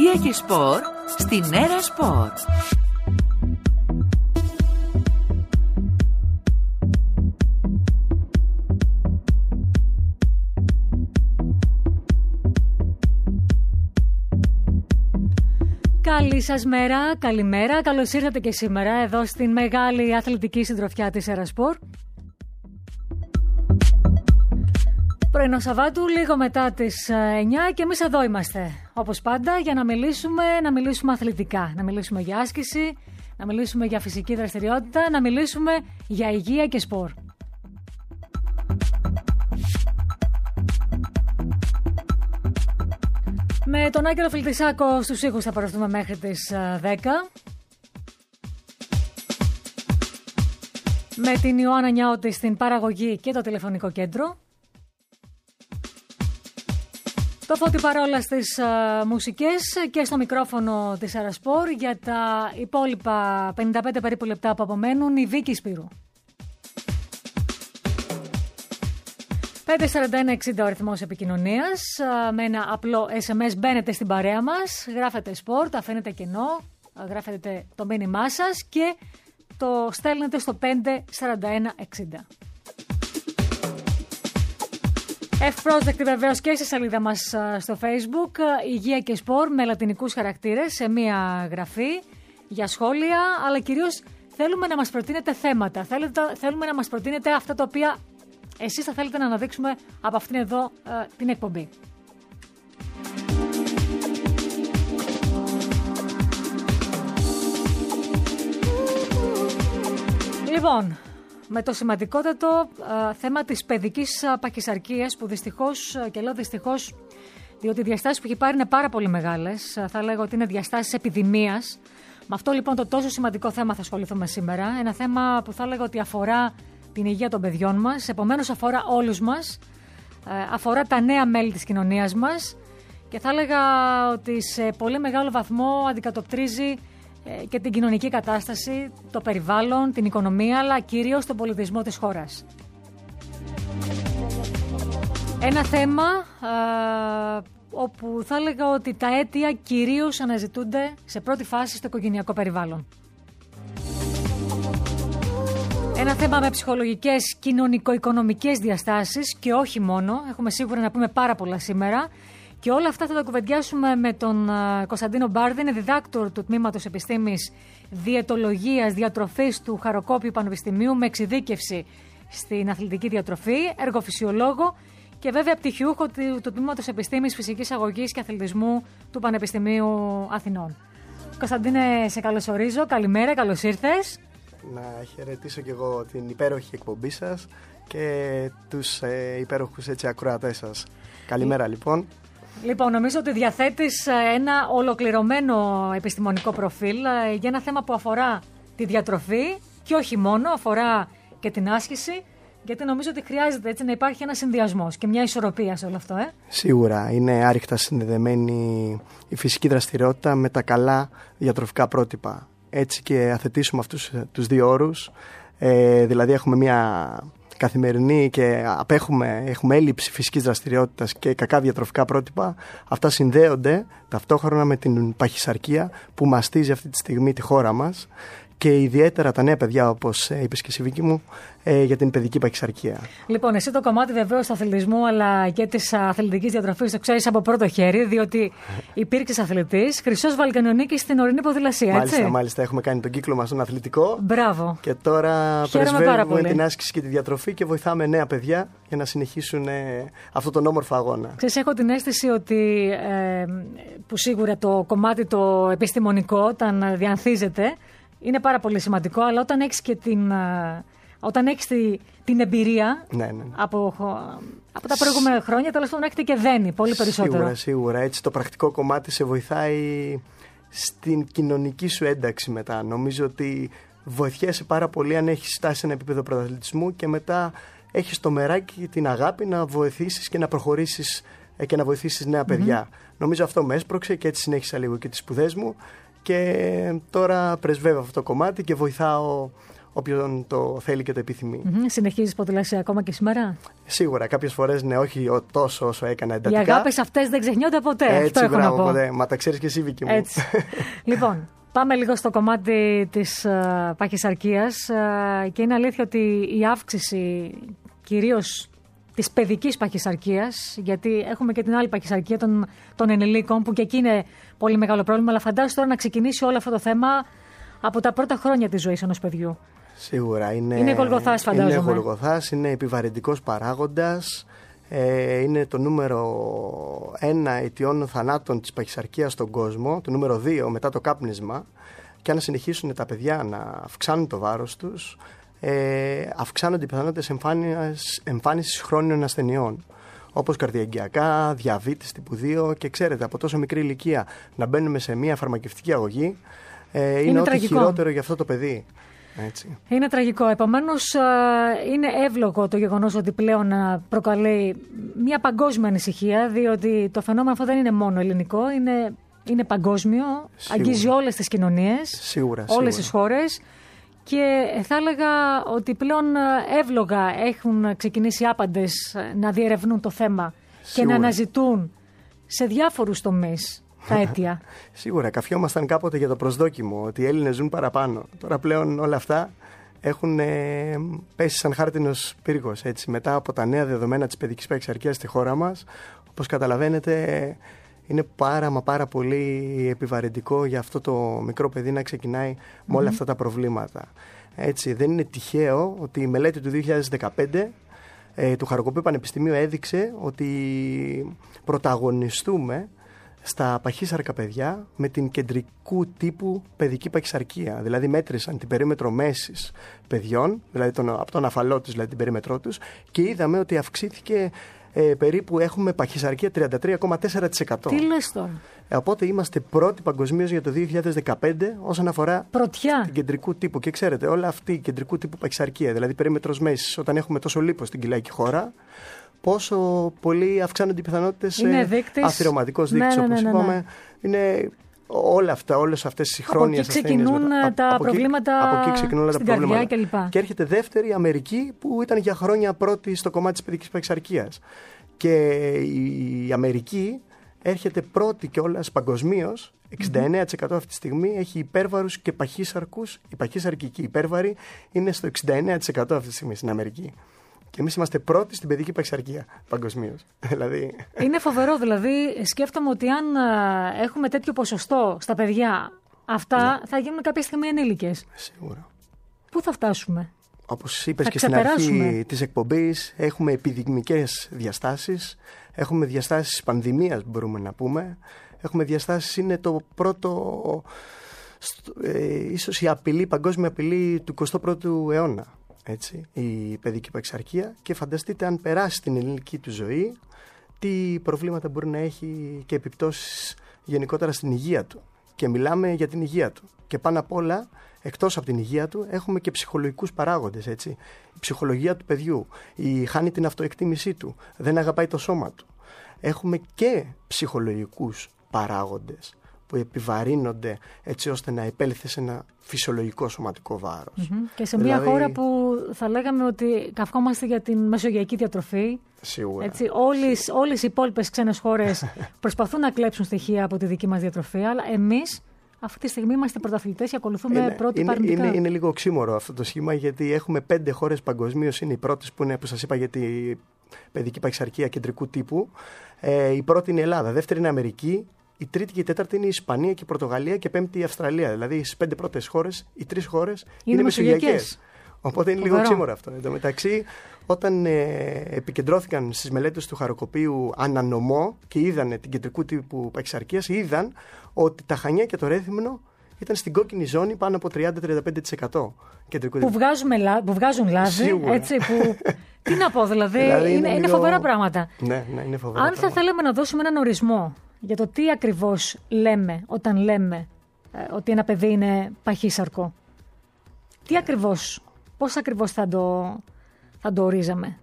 Υγεία και σπορ στην Έρα Σπορ. Καλή σας μέρα, καλημέρα. Καλώς ήρθατε και σήμερα εδώ στην μεγάλη αθλητική συντροφιά της Έρα Σπορ. Πρωινό Σαββάτου, λίγο μετά τις 9 και εμείς εδώ είμαστε. Όπως πάντα για να μιλήσουμε αθλητικά, να μιλήσουμε για άσκηση, να μιλήσουμε για φυσική δραστηριότητα, να μιλήσουμε για υγεία και σπορ. Με τον Άγγελο Φιλτισάκο στους ήχους θα παραστούμε μέχρι τις 10. Με την Ιωάννα Νιάωτη στην παραγωγή και το τηλεφωνικό κέντρο. Το Φώτη Παρόλα στις μουσικές και στο μικρόφωνο της Έρα Σπορ για τα υπόλοιπα 55 περίπου λεπτά που απομένουν η Βίκη Σπύρου. 541-60 ο αριθμός επικοινωνίας. Με ένα απλό SMS μπαίνετε στην παρέα μας, γράφετε σπορ, τα αφήνετε κενό, γράφετε το μήνυμά σας και το στέλνετε στο 541-60. Ευπρόσδεκτη βεβαίως και στη σελίδα μας στο Facebook, Υγεία και Σπορ με λατινικούς χαρακτήρες σε μία γραφή για σχόλια, αλλά κυρίως θέλουμε να μας προτείνετε θέματα, θέλουμε να μας προτείνετε αυτά τα οποία εσείς θα θέλετε να αναδείξουμε από αυτήν εδώ την εκπομπή. Λοιπόν, με το σημαντικότατο θέμα της παιδικής παχυσαρκίας που δυστυχώς, και λέω δυστυχώς διότι οι διαστάσεις που έχει πάρει είναι πάρα πολύ μεγάλες, θα λέγω ότι είναι διαστάσεις επιδημίας. Με αυτό λοιπόν το τόσο σημαντικό θέμα θα ασχοληθούμε σήμερα, ένα θέμα που θα λέγω ότι αφορά την υγεία των παιδιών μας, επομένως αφορά όλους μας, αφορά τα νέα μέλη της κοινωνίας μας και θα έλεγα ότι σε πολύ μεγάλο βαθμό αντικατοπτρίζει και την κοινωνική κατάσταση, το περιβάλλον, την οικονομία, αλλά κυρίως τον πολιτισμό της χώρας. Ένα θέμα όπου θα έλεγα ότι τα αίτια κυρίως αναζητούνται σε πρώτη φάση στο οικογενειακό περιβάλλον. Ένα θέμα με ψυχολογικές, κοινωνικο-οικονομικές διαστάσεις και όχι μόνο. Έχουμε σίγουρα να πούμε πάρα πολλά σήμερα. Και όλα αυτά θα τα κουβεντιάσουμε με τον Κωνσταντίνο Μπάρδη, είναι διδάκτορ του Τμήματος Επιστήμης Διαιτολογίας Διατροφής του Χαροκόπιου Πανεπιστημίου με εξειδίκευση στην αθλητική διατροφή, εργοφυσιολόγο και βέβαια πτυχιούχο του Τμήματος Επιστήμης Φυσικής Αγωγής και Αθλητισμού του Πανεπιστημίου Αθηνών. Κωνσταντίνε, σε καλωσορίζω. Καλημέρα, καλώς ήρθες. Να χαιρετήσω και εγώ την υπέροχη εκπομπή σας και τους υπέροχους ακροατές σας. Καλημέρα λοιπόν. Λοιπόν, νομίζω ότι διαθέτεις ένα ολοκληρωμένο επιστημονικό προφίλ για ένα θέμα που αφορά τη διατροφή και όχι μόνο, αφορά και την άσκηση, γιατί νομίζω ότι χρειάζεται έτσι να υπάρχει ένα συνδυασμός και μια ισορροπία σε όλο αυτό. Σίγουρα, είναι άρρηκτα συνδεδεμένη η φυσική δραστηριότητα με τα καλά διατροφικά πρότυπα. Έτσι και αθετήσουμε αυτούς τους δύο όρους, δηλαδή έχουμε μια καθημερινή και έχουμε έλλειψη φυσικής δραστηριότητας και κακά διατροφικά πρότυπα. Αυτά συνδέονται ταυτόχρονα με την παχυσαρκία που μαστίζει αυτή τη στιγμή τη χώρα μας και ιδιαίτερα τα νέα παιδιά, όπως είπες και εσύ Βίκη μου, για την παιδική παχυσαρκία. Λοιπόν, εσύ το κομμάτι βεβαίως του αθλητισμού αλλά και της αθλητικής διατροφής το ξέρεις από πρώτο χέρι, διότι υπήρξες αθλητής, χρυσός Βαλκανιονίκης στην ορεινή ποδηλασία, έτσι. Μάλιστα, έχουμε κάνει τον κύκλο μας στον αθλητικό. Μπράβο. Και τώρα πρεσβεύουμε την άσκηση και τη διατροφή και βοηθάμε νέα παιδιά για να συνεχίσουν αυτόν τον όμορφο αγώνα. Ξέρεις, έχω την αίσθηση ότι που σίγουρα το κομμάτι το επιστημονικό, όταν διανθίζεται, είναι πάρα πολύ σημαντικό, αλλά όταν έχεις και την εμπειρία από τα προηγούμενα χρόνια, τέλος πάντων έχετε και δένει πολύ περισσότερο. Σίγουρα. Έτσι το πρακτικό κομμάτι σε βοηθάει στην κοινωνική σου ένταξη μετά. Νομίζω ότι βοηθιέσαι πάρα πολύ αν έχεις φτάσει σε ένα επίπεδο πρωταθλητισμού και μετά έχεις το μεράκι και την αγάπη να βοηθήσεις και να προχωρήσεις και να βοηθήσεις νέα παιδιά. Νομίζω αυτό με έσπρωξε και έτσι συνέχισα λίγο και τις σπουδές μου. Και τώρα πρεσβεύω αυτό το κομμάτι και βοηθάω όποιον το θέλει και το επιθυμεί. Συνεχίζεις ποδηλασία ακόμα και σήμερα? Σίγουρα, κάποιες φορές ναι, όχι τόσο όσο έκανα εντατικά. Οι αγάπες αυτές δεν ξεχνιόνται ποτέ. Έτσι, αυτό μπράβο, έχω να πω. ποτέ. Μα τα ξέρεις και εσύ, Βίκη μου. Έτσι. Λοιπόν, πάμε λίγο στο κομμάτι της παχυσαρκίας και είναι αλήθεια ότι η αύξηση κυρίως της παιδικής παχυσαρκίας, γιατί έχουμε και την άλλη παχυσαρκία των ενηλίκων που και εκεί είναι πολύ μεγάλο πρόβλημα, αλλά φαντάζομαι τώρα να ξεκινήσει όλο αυτό το θέμα από τα πρώτα χρόνια της ζωής ενός παιδιού. Σίγουρα είναι γολγοθάς, φαντάζομαι. Είναι γολγοθάς, είναι επιβαρυντικός παράγοντας, είναι το νούμερο 1 αιτιών θανάτων της παχυσαρκίας στον κόσμο, το νούμερο 2 μετά το κάπνισμα, και αν συνεχίσουν τα παιδιά να αυξάνουν το βάρος τους, αυξάνονται οι πιθανότητες εμφάνισης χρόνιων ασθενειών, όπως καρδιαγγειακά, διαβήτης τύπου 2, και ξέρετε, από τόσο μικρή ηλικία να μπαίνουμε σε μια φαρμακευτική αγωγή είναι ό,τι χειρότερο για αυτό το παιδί. Έτσι. Είναι τραγικό. Επομένως, είναι εύλογο το γεγονός ότι πλέον προκαλεί μια παγκόσμια ανησυχία, διότι το φαινόμενο αυτό δεν είναι μόνο ελληνικό, είναι παγκόσμιο, αγγίζει όλες τις κοινωνίες, όλες τις χώρες, και θα έλεγα ότι πλέον εύλογα έχουν ξεκινήσει άπαντες να διερευνούν το θέμα και να αναζητούν σε διάφορους τομείς τα αίτια. Σίγουρα, καφιόμασταν κάποτε για το προσδόκιμο, ότι οι Έλληνες ζουν παραπάνω. Τώρα πλέον όλα αυτά έχουν πέσει σαν χάρτινος πύργος. Έτσι. Μετά από τα νέα δεδομένα της παιδικής παχυσαρκίας στη χώρα μας, όπως καταλαβαίνετε, είναι πάρα πολύ επιβαρυντικό για αυτό το μικρό παιδί να ξεκινάει με όλα αυτά τα προβλήματα. Έτσι, δεν είναι τυχαίο ότι η μελέτη του 2015 του Χαροκοπίου Πανεπιστημίου έδειξε ότι πρωταγωνιστούμε στα παχύσαρκα παιδιά με την κεντρικού τύπου παιδική παχυσαρκία. Δηλαδή μέτρησαν την περίμετρο μέσης παιδιών, δηλαδή από τον αφαλό τους, δηλαδή την περίμετρό τους, και είδαμε ότι αυξήθηκε περίπου, έχουμε παχυσαρκία 33,4%. Τι λες τώρα? Οπότε είμαστε πρώτοι παγκοσμίως για το 2015 όσον αφορά την κεντρικού τύπου. Και ξέρετε, όλα αυτή η κεντρικού τύπου παχυσαρκία, δηλαδή περίμετρος μέσης, όταν έχουμε τόσο λίπος στην κοιλαϊκή χώρα, πόσο πολύ αυξάνονται οι πιθανότητες αθυρωματικός δείκτης, όπως είπαμε. Είναι όλες αυτές οι χρόνιες ασθένειες. Από εκεί ξεκινούν τα προβλήματα στην καρδιά κλπ. Και έρχεται δεύτερη η Αμερική, που ήταν για χρόνια πρώτη στο κομμάτι της παιδικής παχυσαρκίας. Και η Αμερική έρχεται πρώτη κιόλας παγκοσμίως. 69% αυτή τη στιγμή έχει υπέρβαρους και παχύσαρκους. Η παχύσαρκη και η υπέρβαρη είναι στο 69% αυτή τη στιγμή στην Αμερική. Και εμείς είμαστε πρώτοι στην παιδική παχυσαρκία παγκοσμίως. Δηλαδή... Είναι φοβερό, δηλαδή σκέφτομαι ότι αν έχουμε τέτοιο ποσοστό στα παιδιά, αυτά θα γίνουν κάποια στιγμή ενήλικες. Σίγουρα. Πού θα φτάσουμε? Όπως είπες και στην αρχή της εκπομπής, έχουμε επιδημικές διαστάσεις, έχουμε διαστάσεις πανδημίας, μπορούμε να πούμε. Έχουμε διαστάσεις, είναι το πρώτο, ίσως η παγκόσμια απειλή του 21ου αιώνα. Έτσι, η παιδική παχυσαρκία, και φανταστείτε αν περάσει την ελληνική του ζωή, τι προβλήματα μπορεί να έχει και επιπτώσεις γενικότερα στην υγεία του. Και μιλάμε για την υγεία του. Και πάνω απ' όλα, εκτός από την υγεία του, έχουμε και ψυχολογικούς παράγοντες. Έτσι. Η ψυχολογία του παιδιού, χάνει την αυτοεκτίμησή του, δεν αγαπάει το σώμα του. Έχουμε και ψυχολογικούς παράγοντες που επιβαρύνονται έτσι ώστε να επέλθει σε ένα φυσιολογικό σωματικό βάρος. Και σε μια χώρα που θα λέγαμε ότι καυχόμαστε για την μεσογειακή διατροφή. Σίγουρα. Έτσι, όλες οι υπόλοιπες ξένες χώρες προσπαθούν να κλέψουν στοιχεία από τη δική μας διατροφή, αλλά εμείς αυτή τη στιγμή είμαστε πρωταθλητές και ακολουθούμε πρώτοι παρνητικά. Είναι λίγο οξύμορο αυτό το σχήμα, γιατί έχουμε 5 χώρες παγκοσμίως, είναι οι πρώτες που είναι, που σας είπα, για τη παιδική παχυσαρκία κεντρικού τύπου. Η πρώτη είναι η Ελλάδα, δεύτερη είναι η Αμερική. Η τρίτη και η τέταρτη είναι η Ισπανία και η Πορτογαλία, και πέμπτη η Αυστραλία. Δηλαδή στις 5 πρώτες χώρες, οι 3 χώρες είναι μεσογειακές. Οπότε είναι λίγο οξύμορο αυτό. Εν τω μεταξύ, όταν επικεντρώθηκαν στις μελέτες του Χαροκοπίου ανανομό και είδαν την κεντρικού τύπου παχυσαρκίας, είδαν ότι τα Χανιά και το Ρέθυμνο ήταν στην κόκκινη ζώνη πάνω από 30-35% κεντρικού τύπου. Που βγάζουν λάδι. Έτσι, τι να πω, δηλαδή είναι φοβερά πράγματα. Ναι, είναι φοβερά. Αν θα θέλαμε να δώσουμε έναν ορισμό για το τι ακριβώς λέμε όταν λέμε ότι ένα παιδί είναι παχύσαρκο, πώς ακριβώς θα το ορίζαμε?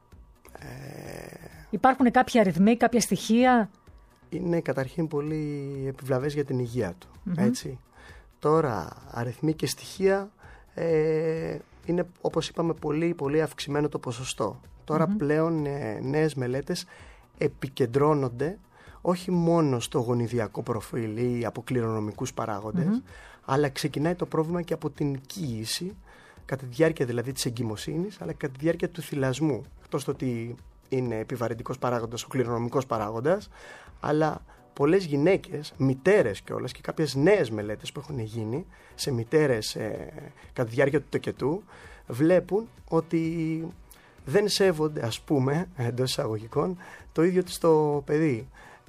Υπάρχουν κάποια αριθμοί, κάποια στοιχεία? Είναι καταρχήν πολύ επιβλαβές για την υγεία του. Έτσι. Τώρα, αριθμοί και στοιχεία είναι, όπως είπαμε, πολύ, πολύ αυξημένο το ποσοστό. Τώρα πλέον νέες μελέτες επικεντρώνονται όχι μόνο στο γονιδιακό προφίλ ή από κληρονομικούς παράγοντες, αλλά ξεκινάει το πρόβλημα και από την κοίηση, κατά τη διάρκεια δηλαδή της εγκυμοσύνης, αλλά κατά τη διάρκεια του θυλασμού. Εκτός το ότι είναι επιβαρυντικός παράγοντας ο κληρονομικός παράγοντας, αλλά πολλές γυναίκες, μητέρες κιόλας, και κάποιες νέες μελέτες που έχουν γίνει σε μητέρες κατά τη διάρκεια του τοκετού, βλέπουν ότι δεν σέβονται, ας πούμε, εντός εισαγωγικών, το ίδιο τους το παιδί.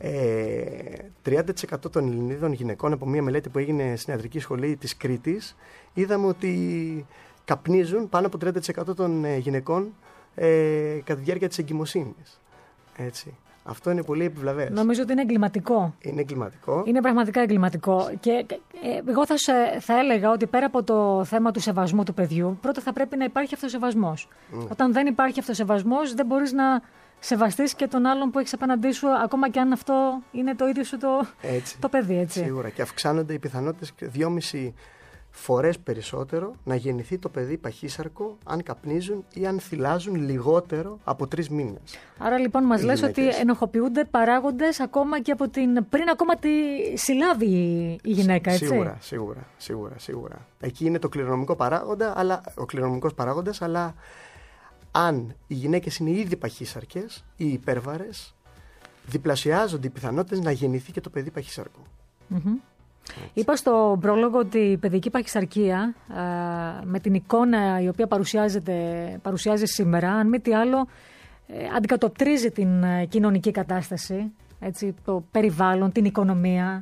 30% των Ελληνίδων γυναικών, από μια μελέτη που έγινε στην Ιατρική Σχολή της Κρήτης, είδαμε ότι καπνίζουν πάνω από 30% των γυναικών κατά τη διάρκεια της εγκυμοσύνης. Έτσι. Αυτό είναι πολύ επιβλαβές. Νομίζω ότι είναι εγκληματικό. Είναι εγκληματικό. Είναι πραγματικά εγκληματικό. Και εγώ θα έλεγα ότι πέρα από το θέμα του σεβασμού του παιδιού, πρώτα θα πρέπει να υπάρχει αυτοσεβασμός. Όταν δεν υπάρχει αυτοσεβασμός, δεν μπορείς να σεβαστείς και τον άλλον που έχεις απέναντί σου, ακόμα και αν αυτό είναι το ίδιο σου το παιδί. Έτσι. Σίγουρα. Και αυξάνονται οι πιθανότητες 2,5 φορές περισσότερο να γεννηθεί το παιδί παχύσαρκο αν καπνίζουν ή αν θυλάζουν λιγότερο από 3 μήνες. Άρα λοιπόν μας λες ότι ενοχοποιούνται παράγοντες ακόμα και από πριν ακόμα τη συλλάβει η γυναίκα, έτσι. Σίγουρα. Εκεί είναι το κληρονομικό παράγοντα, ο κληρονομικός παράγοντας, αλλά αν οι γυναίκες είναι ήδη παχύσαρκες ή υπέρβαρες, διπλασιάζονται οι πιθανότητες να γεννηθεί και το παιδί παχύσαρκο. Είπα στο πρόλογο ότι η παιδική παχυσαρκία, με την εικόνα η οποία παρουσιάζει σήμερα, αν μη τι άλλο, αντικατοπτρίζει την κοινωνική κατάσταση, έτσι, το περιβάλλον, την οικονομία,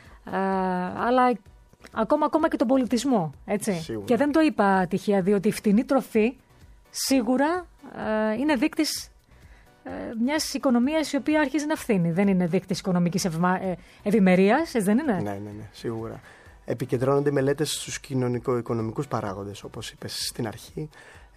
αλλά ακόμα και τον πολιτισμό. Έτσι. Και δεν το είπα τυχαία, διότι η φτηνή τροφή σίγουρα είναι δείκτης μιας οικονομίας η οποία αρχίζει να φθήνει. Δεν είναι δείκτης οικονομικής ευημερίας, έτσι δεν είναι? Ναι, σίγουρα. Επικεντρώνονται μελέτες στους κοινωνικο-οικονομικούς παράγοντες, όπως είπες στην αρχή.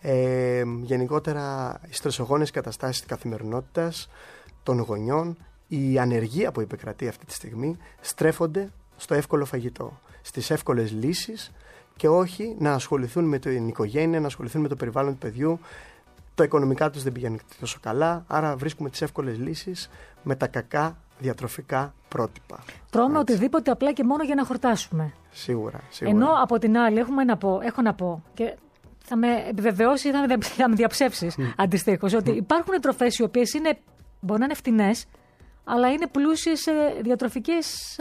Γενικότερα, οι στρεσογόνες καταστάσεις της καθημερινότητας των γονιών, η ανεργία που επικρατεί αυτή τη στιγμή, στρέφονται στο εύκολο φαγητό, στις εύκολες λύσεις και όχι να ασχοληθούν με την οικογένεια, να ασχοληθούν με το περιβάλλον του παιδιού. Τα οικονομικά τους δεν πηγαίνουν τόσο καλά, άρα βρίσκουμε τις εύκολες λύσεις με τα κακά διατροφικά πρότυπα. Τρώμε οτιδήποτε απλά και μόνο για να χορτάσουμε. Σίγουρα. Ενώ από την άλλη έχω να πω και θα με επιβεβαιώσει ή θα με διαψεύσεις αντιστοίχως, ότι υπάρχουν τροφές οι οποίες μπορεί να είναι φτηνές, αλλά είναι πλούσιες σε διατροφική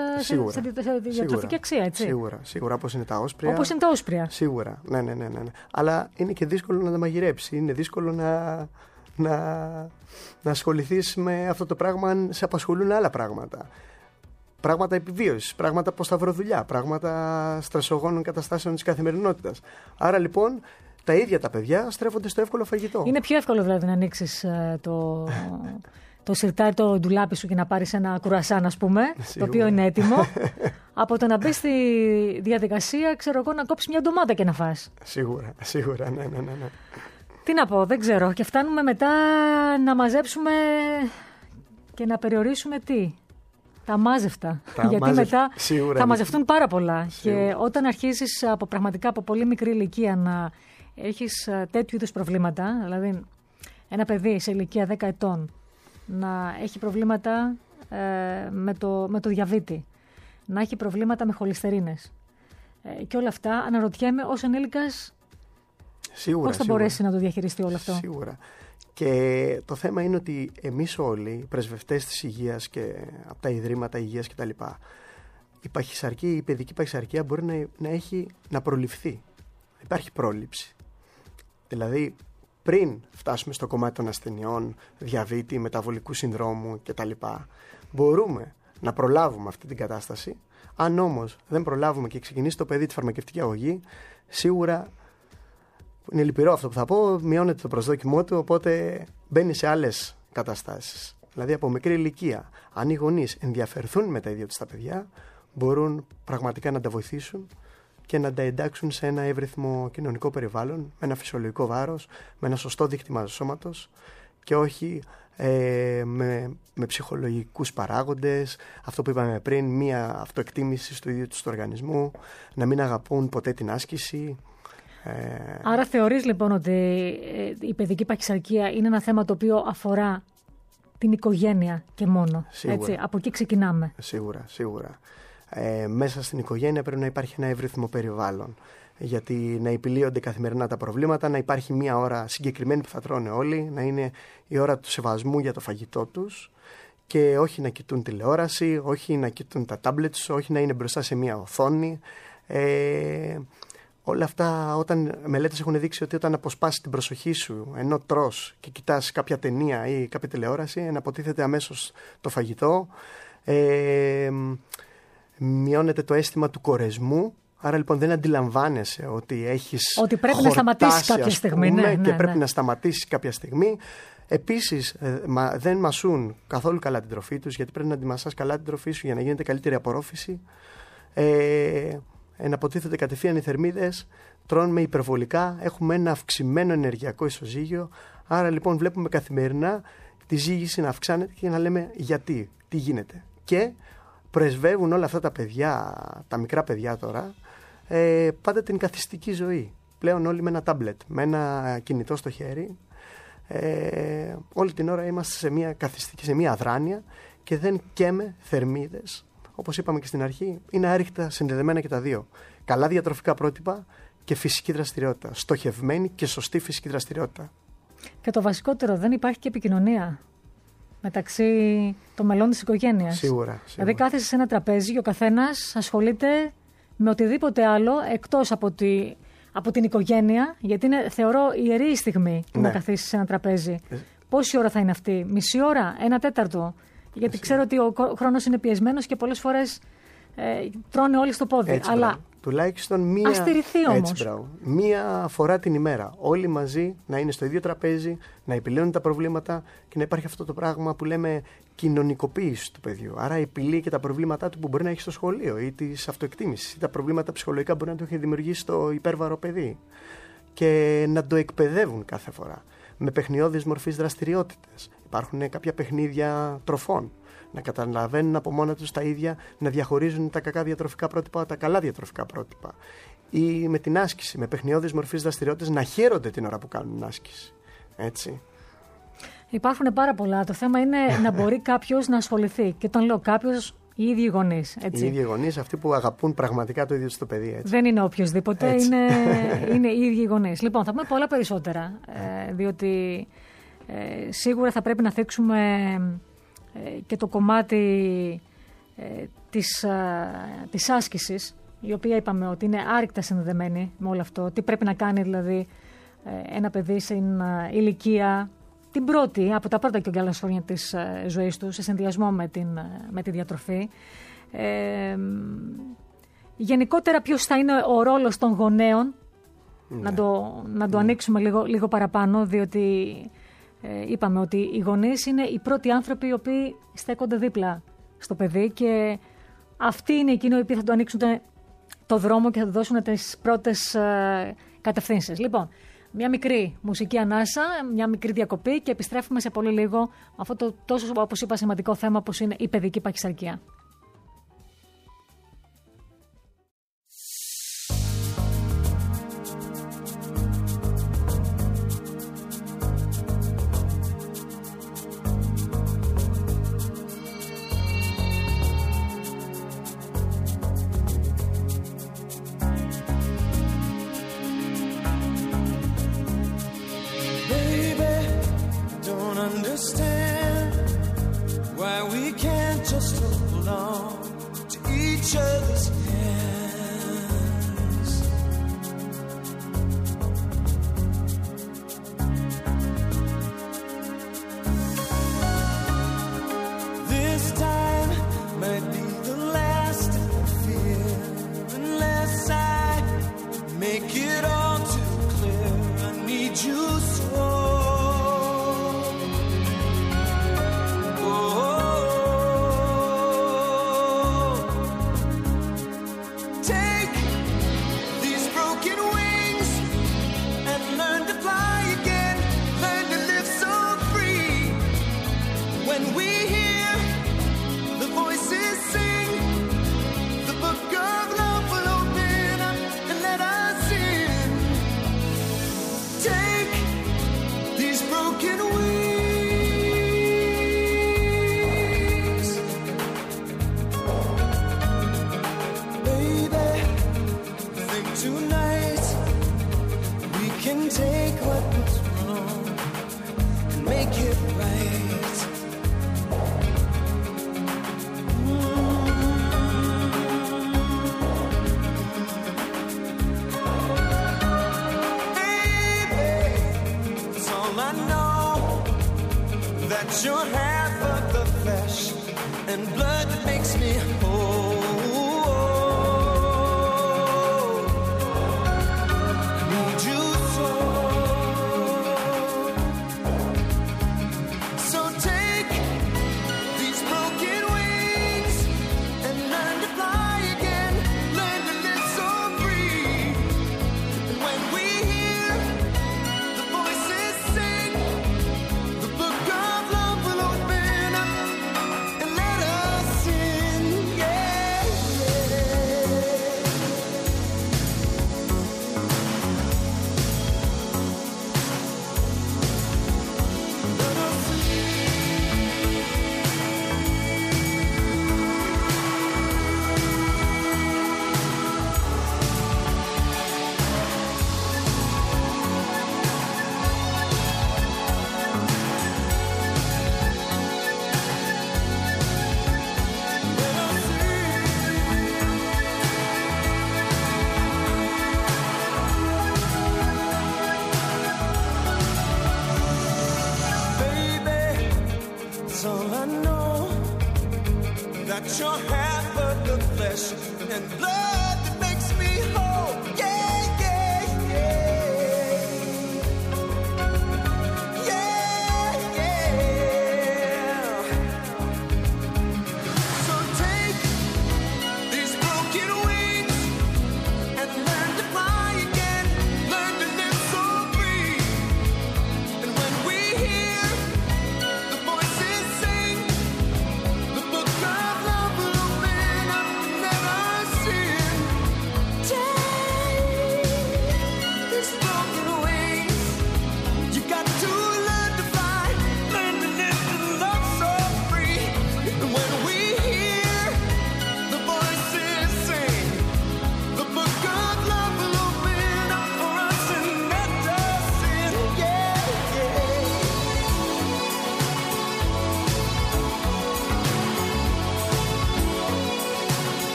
αξία, έτσι. Σίγουρα, όπως είναι τα όσπρια. Σίγουρα, ναι. Αλλά είναι και δύσκολο να τα μαγειρέψει. Είναι δύσκολο να ασχοληθείς με αυτό το πράγμα αν σε απασχολούν άλλα πράγματα. Πράγματα επιβίωσης, πράγματα ποσταυροδουλειά, πράγματα στρεσογόνων καταστάσεων της καθημερινότητας. Άρα λοιπόν τα ίδια τα παιδιά στρέφονται στο εύκολο φαγητό. Είναι πιο εύκολο δηλαδή να ανοίξεις το σιρτάρι, το ντουλάπι σου και να πάρεις ένα κουρασάν, ας πούμε, το οποίο είναι έτοιμο, από το να μπεις στη διαδικασία, ξέρω εγώ, να κόψεις μια ντομάτα και να φας. Σίγουρα, ναι. Τι να πω, δεν ξέρω. Και φτάνουμε μετά να μαζέψουμε και να περιορίσουμε τα μάζευτα. Γιατί μετά θα μαζευτούν πάρα πολλά. Σίγουρα. Και όταν αρχίζεις πραγματικά από πολύ μικρή ηλικία να έχεις τέτοιου είδους προβλήματα, δηλαδή ένα παιδί σε ηλικία 10 ετών να έχει προβλήματα με το διαβήτη, να έχει προβλήματα με χολυστερίνες και όλα αυτά, αναρωτιέμαι ως ενήλικας πώς θα μπορέσει να το διαχειριστεί όλο αυτό. Σίγουρα. Και το θέμα είναι ότι εμείς όλοι, οι πρεσβευτές της υγείας και από τα ιδρύματα υγείας κτλ., η παιδική παχυσαρκία μπορεί να προληφθεί. Υπάρχει πρόληψη. Δηλαδή, πριν φτάσουμε στο κομμάτι των ασθενειών, διαβήτη, μεταβολικού συνδρόμου κτλ., μπορούμε να προλάβουμε αυτή την κατάσταση. Αν όμως δεν προλάβουμε και ξεκινήσει το παιδί τη φαρμακευτική αγωγή, σίγουρα είναι λυπηρό αυτό που θα πω, μειώνεται το προσδόκιμό του, οπότε μπαίνει σε άλλες καταστάσεις. Δηλαδή από μικρή ηλικία, αν οι γονείς ενδιαφερθούν με τα ίδια τους τα παιδιά, μπορούν πραγματικά να τα βοηθήσουν και να τα εντάξουν σε ένα εύρυθμο κοινωνικό περιβάλλον, με ένα φυσιολογικό βάρος, με ένα σωστό δίκτυμα σώματος και όχι με ψυχολογικούς παράγοντες, αυτό που είπαμε πριν, μία αυτοεκτίμηση του ίδιου του οργανισμού, να μην αγαπούν ποτέ την άσκηση. Άρα θεωρείς λοιπόν ότι η παιδική παχυσαρκία είναι ένα θέμα το οποίο αφορά την οικογένεια και μόνο. Έτσι, από εκεί ξεκινάμε. Σίγουρα. Μέσα στην οικογένεια πρέπει να υπάρχει ένα εύρυθμο περιβάλλον. Γιατί να επιλύονται καθημερινά τα προβλήματα, να υπάρχει μια ώρα συγκεκριμένη που θα τρώνε όλοι, να είναι η ώρα του σεβασμού για το φαγητό τους και όχι να κοιτούν τηλεόραση, όχι να κοιτούν τα tablets, όχι να είναι μπροστά σε μια οθόνη. Όλα αυτά, όταν μελέτες έχουν δείξει ότι όταν αποσπάσεις την προσοχή σου ενώ τρως και κοιτάς κάποια ταινία ή κάποια τηλεόραση, εναποτίθεται αμέσως το φαγητό, μειώνεται το αίσθημα του κορεσμού. Άρα λοιπόν δεν αντιλαμβάνεσαι ότι έχεις ότι πρέπει να σταματήσεις κάποια στιγμή. Και πρέπει να σταματήσεις κάποια στιγμή. Επίσης δεν μασούν καθόλου καλά την τροφή τους, γιατί πρέπει να αντιμασάς καλά την τροφή σου για να γίνεται καλύτερη απορρόφηση. Εναποτίθεται κατευθείαν οι θερμίδες, τρώνε υπερβολικά, έχουμε ένα αυξημένο ενεργειακό ισοζύγιο. Άρα λοιπόν βλέπουμε καθημερινά τη ζύγηση να αυξάνεται και να λέμε γιατί, τι γίνεται. Και πρεσβεύουν όλα αυτά τα παιδιά, τα μικρά παιδιά τώρα, πάντα την καθιστική ζωή. Πλέον όλοι με ένα τάμπλετ, με ένα κινητό στο χέρι. Όλη την ώρα είμαστε σε μια καθιστική, σε μια αδράνεια και δεν καίμε θερμίδες. Όπως είπαμε και στην αρχή, είναι άρρηκτα συνδεδεμένα και τα δύο. Καλά διατροφικά πρότυπα και φυσική δραστηριότητα. Στοχευμένη και σωστή φυσική δραστηριότητα. Και το βασικότερο, δεν υπάρχει και επικοινωνία μεταξύ των μελών της οικογένειας. Σίγουρα. Δηλαδή κάθεσαι σε ένα τραπέζι και ο καθένας ασχολείται με οτιδήποτε άλλο εκτός από την οικογένεια, γιατί είναι, θεωρώ, ιερή η στιγμή που να καθίσεις σε ένα τραπέζι. Πόση ώρα θα είναι αυτή, μισή ώρα, 1/4? Γιατί ξέρω ότι ο χρόνος είναι πιεσμένος και πολλές φορές τρώνε όλοι στο πόδι. Έτσι, αλλά τουλάχιστον μία φορά την ημέρα. Όλοι μαζί να είναι στο ίδιο τραπέζι, να επιλύουν τα προβλήματα και να υπάρχει αυτό το πράγμα που λέμε κοινωνικοποίηση του παιδιού. Άρα επιλύει και τα προβλήματά του που μπορεί να έχει στο σχολείο ή τη αυτοεκτίμηση ή τα προβλήματα ψυχολογικά που μπορεί να του έχει δημιουργήσει το υπέρβαρο παιδί. Και να το εκπαιδεύουν κάθε φορά με παιχνιώδεις μορφής δραστηριότητες. Υπάρχουν κάποια παιχνίδια τροφών. Να καταλαβαίνουν από μόνα τους τα ίδια, να διαχωρίζουν τα κακά διατροφικά πρότυπα από τα καλά διατροφικά πρότυπα. Ή με την άσκηση, με παιχνιώδεις μορφής δραστηριότητες, να χαίρονται την ώρα που κάνουν άσκηση. Έτσι. Υπάρχουν πάρα πολλά. Το θέμα είναι να μπορεί κάποιος να ασχοληθεί. Και τον λέω κάποιος, οι ίδιοι γονείς. Οι ίδιοι γονείς, αυτοί που αγαπούν πραγματικά το ίδιο στο παιδί. Έτσι. Δεν είναι οποιοδήποτε, είναι οι ίδιοι γονείς. Λοιπόν, θα πούμε πολλά περισσότερα, διότι σίγουρα θα πρέπει να θίξουμε και το κομμάτι της άσκησης, η οποία είπαμε ότι είναι άρρηκτα συνδεδεμένη με όλο αυτό. Τι πρέπει να κάνει δηλαδή ένα παιδί στην ηλικία, την πρώτη, από τα πρώτα και καλά χρόνια της ζωής του, σε συνδυασμό με τη διατροφή. Γενικότερα ποιος θα είναι ο ρόλος των γονέων, να το ανοίξουμε λίγο παραπάνω, διότι είπαμε ότι οι γονείς είναι οι πρώτοι άνθρωποι οι οποίοι στέκονται δίπλα στο παιδί και αυτοί είναι εκείνοι οι οποίοι θα του ανοίξουν το δρόμο και θα του δώσουν τις πρώτες κατευθύνσεις. Λοιπόν, μια μικρή μουσική ανάσα, μια μικρή διακοπή και επιστρέφουμε σε πολύ λίγο με αυτό το τόσο, όπως είπα, σημαντικό θέμα όπως είναι η παιδική παχυσαρκία. Understand why we can't just hold on to each other's hands. This time might be the last of the fear, unless I make it all too clear. I need you so.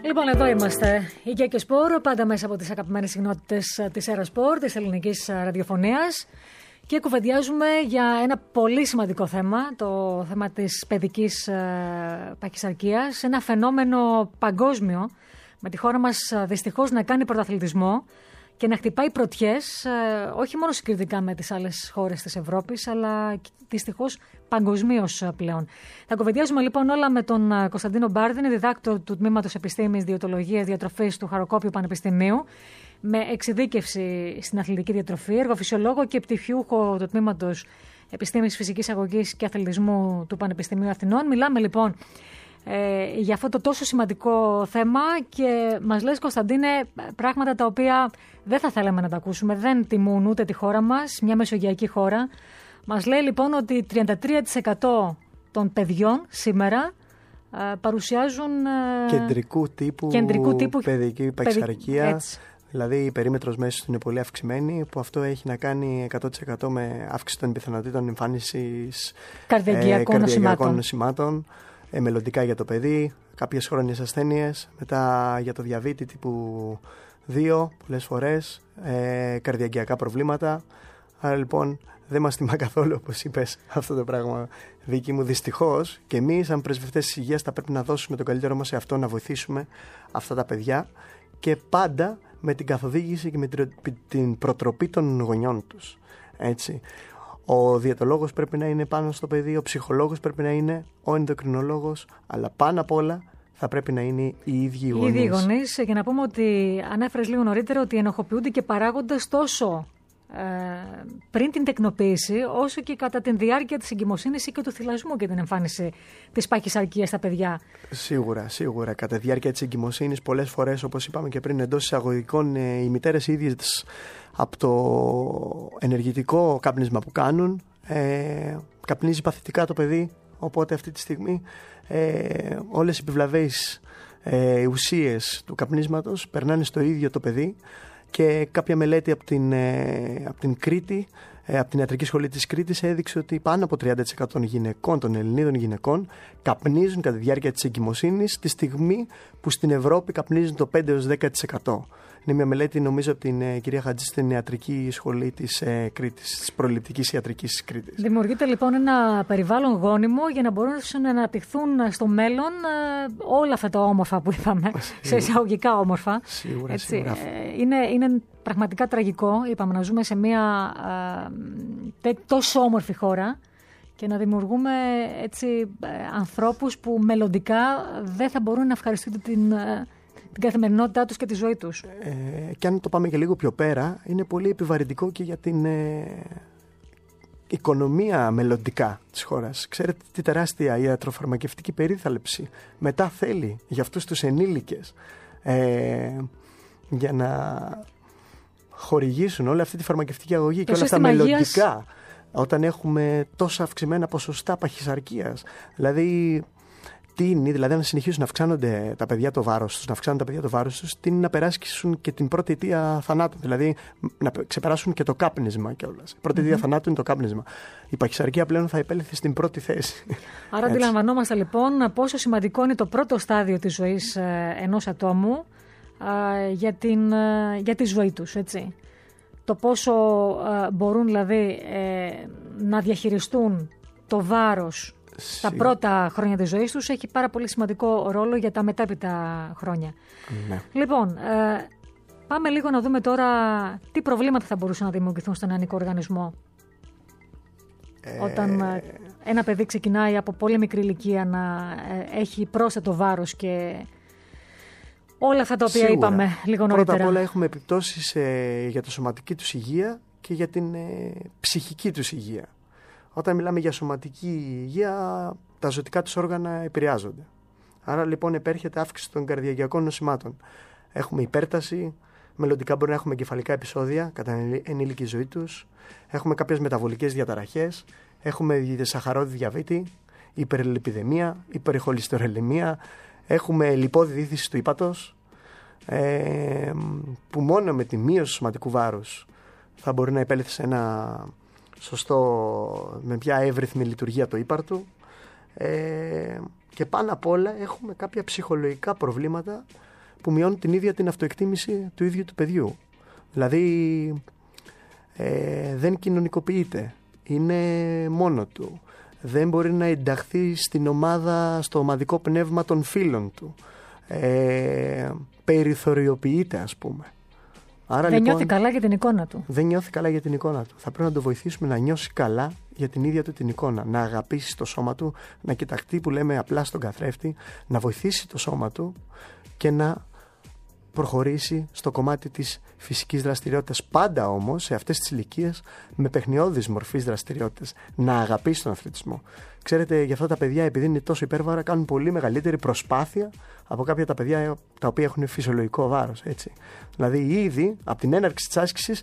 Λοιπόν, εδώ είμαστε. Η Γκέκε Σπορ, πάντα μέσα από τις αγαπημένες συχνότητες της Έρα Σπορ, της ελληνικής ραδιοφωνίας. Και κουβεντιάζουμε για ένα πολύ σημαντικό θέμα, το θέμα της παιδικής παχυσαρκίας. Ένα φαινόμενο παγκόσμιο, με τη χώρα μας δυστυχώς να κάνει πρωταθλητισμό και να χτυπάει πρωτιές, όχι μόνο συγκριτικά με τις άλλες χώρες της Ευρώπης, αλλά δυστυχώς παγκοσμίως πλέον. Θα κουβεντιάζουμε λοιπόν όλα με τον Κωνσταντίνο Μπάρδινη, διδάκτορο του Τμήματος Επιστήμης Διαιτολογίας Διατροφής του Χαροκόπιου Πανεπιστημίου, με εξειδίκευση στην αθλητική διατροφή, εργοφυσιολόγο και πτυχιούχο του Τμήματος Επιστήμης Φυσικής Αγωγής και Αθλητισμού του Πανεπιστημίου Αθηνών. Μιλάμε λοιπόν για αυτό το τόσο σημαντικό θέμα και μας λες, Κωνσταντίνε, πράγματα τα οποία δεν θα θέλαμε να τα ακούσουμε, δεν τιμούν ούτε τη χώρα μας, μια μεσογειακή χώρα. Μας λέει λοιπόν ότι 33% των παιδιών σήμερα παρουσιάζουν κεντρικού τύπου παιδική παχυσαρκία. Δηλαδή η περίμετρος μέσου είναι πολύ αυξημένη, που αυτό έχει να κάνει 100% με αύξηση των πιθανότητων εμφάνισης καρδιακών νοσημάτων, μελλοντικά για το παιδί, κάποιες χρόνιες ασθένειες, μετά για το διαβήτη τύπου 2 πολλές φορές, καρδιακιακά προβλήματα. Άρα λοιπόν δεν μας τιμά καθόλου, όπως είπες, αυτό το πράγμα, Βίκη μου, δυστυχώς. Και εμείς, σαν πρεσβευτές της υγείας, θα πρέπει να δώσουμε το καλύτερο μας σε αυτό, να βοηθήσουμε αυτά τα παιδιά και πάντα με την καθοδήγηση και με την προτροπή των γονιών τους. Έτσι. Ο διαιτολόγος πρέπει να είναι πάνω στο παιδί, ο ψυχολόγος πρέπει να είναι, ο ενδοκρινολόγος, αλλά πάνω απ' όλα θα πρέπει να είναι οι ίδιοι γονείς. Οι ίδιοι γονείς, για να πούμε ότι ανέφερες λίγο νωρίτερα ότι ενοχοποιούνται και παράγοντες τόσο πριν την τεκνοποίηση, όσο και κατά τη διάρκεια της εγκυμοσύνης ή και του θυλασμού και την εμφάνιση της παχυσαρκίας στα παιδιά. Σίγουρα. Κατά τη διάρκεια της εγκυμοσύνης, πολλές φορές, όπως είπαμε και πριν, εντός εισαγωγικών, οι μητέρες ίδιες από το ενεργητικό κάπνισμα που κάνουν, καπνίζει παθητικά το παιδί. Οπότε αυτή τη στιγμή όλες οι επιβλαβείς ουσίες του καπνίσματος περνάνε στο ίδιο το παιδί. Και κάποια μελέτη από την Κρήτη, από την Ιατρική Σχολή της Κρήτης, έδειξε ότι πάνω από 30% των γυναικών, των Ελληνίδων γυναικών, καπνίζουν κατά τη διάρκεια της εγκυμοσύνης, τη στιγμή που στην Ευρώπη καπνίζουν το 5-10%. Είναι μια μελέτη, νομίζω, από την κυρία Χατζή στην Ιατρική Σχολή της Κρήτης, της Προληπτικής Ιατρικής της Κρήτης. Δημιουργείται λοιπόν ένα περιβάλλον γόνιμο για να μπορούν να αναπτυχθούν στο μέλλον όλα αυτά τα όμορφα που είπαμε, σε εισαγωγικά όμορφα. Σίγουρα. Είναι πραγματικά τραγικό, είπαμε, να ζούμε σε μια τόσο όμορφη χώρα και να δημιουργούμε έτσι ανθρώπους που μελλοντικά δεν θα μπορούν να ευχαριστούν την καθημερινότητά τους και τη ζωή τους. Και αν το πάμε και λίγο πιο πέρα, είναι πολύ επιβαρυντικό και για την οικονομία μελλοντικά της χώρας. Ξέρετε τι τεράστια ιατροφαρμακευτική περίθαλψη μετά θέλει για αυτούς τους ενήλικες για να χορηγήσουν όλη αυτή τη φαρμακευτική αγωγή και όλα αυτά μελλοντικά, όταν έχουμε τόσα αυξημένα ποσοστά παχυσαρκίας. Δηλαδή να συνεχίσουν να αυξάνονται τα παιδιά το βάρος τους, τι είναι να περάσουν και την πρώτη αιτία θανάτου. Δηλαδή να ξεπεράσουν και το κάπνισμα κιόλας. Η πρώτη αιτία θανάτου είναι το κάπνισμα. Η παχυσαρκία πλέον θα επέλθει στην πρώτη θέση. Άρα αντιλαμβανόμαστε λοιπόν πόσο σημαντικό είναι το πρώτο στάδιο της ζωής ενός ατόμου για τη ζωή τους, έτσι. Το πόσο μπορούν δηλαδή να διαχειριστούν το βάρος τα πρώτα χρόνια της ζωής τους έχει πάρα πολύ σημαντικό ρόλο για τα μετέπειτα χρόνια. Ναι. Λοιπόν, πάμε λίγο να δούμε τώρα τι προβλήματα θα μπορούσαν να δημιουργηθούν στον νεανικό οργανισμό. Όταν ένα παιδί ξεκινάει από πολύ μικρή ηλικία να έχει πρόσθετο βάρος και όλα αυτά τα οποία είπαμε λίγο νωρίτερα. Πρώτα απ' όλα έχουμε επιπτώσεις για τη σωματική τους υγεία και για την ψυχική τους υγεία. Όταν μιλάμε για σωματική υγεία, τα ζωτικά τους όργανα επηρεάζονται. Άρα λοιπόν επέρχεται αύξηση των καρδιακιακών νοσημάτων. Έχουμε υπέρταση, μελλοντικά μπορεί να έχουμε εγκεφαλικά επεισόδια κατά ενήλικη ζωή τους. Έχουμε κάποιες μεταβολικές διαταραχές. Έχουμε σαχαρώδη διαβήτη, υπερλιπιδεμία, υπερχολυστερολεμία. Έχουμε λιπόδη δίθηση του ύπατος, που μόνο με τη μείωση του σωματικού βάρους θα μπορεί να επέλθει σε ένα με μια εύρυθμη λειτουργία το ύπαρτο. Και πάνω απ' όλα έχουμε κάποια ψυχολογικά προβλήματα που μειώνουν την ίδια την αυτοεκτίμηση του ίδιου του παιδιού. Δηλαδή δεν κοινωνικοποιείται, είναι μόνο του, δεν μπορεί να ενταχθεί στην ομάδα, στο ομαδικό πνεύμα των φίλων του, περιθωριοποιείται, ας πούμε. Άρα, δεν νιώθει καλά για την εικόνα του. Δεν νιώθει καλά για την εικόνα του. Θα πρέπει να το βοηθήσουμε να νιώσει καλά για την ίδια του την εικόνα. Να αγαπήσει το σώμα του, να κοιταχτεί που λέμε απλά στον καθρέφτη, να βοηθήσει το σώμα του και να προχωρήσει στο κομμάτι της φυσικής δραστηριότητας. Πάντα όμως σε αυτές τις ηλικίες με παιχνιώδης μορφής δραστηριότητας. Να αγαπήσει τον αθλητισμό. Ξέρετε, για αυτά τα παιδιά, επειδή είναι τόσο υπέρβαρα, κάνουν πολύ μεγαλύτερη προσπάθεια από κάποια τα παιδιά τα οποία έχουν φυσιολογικό βάρος. Έτσι. Δηλαδή, ήδη από την έναρξη της άσκησης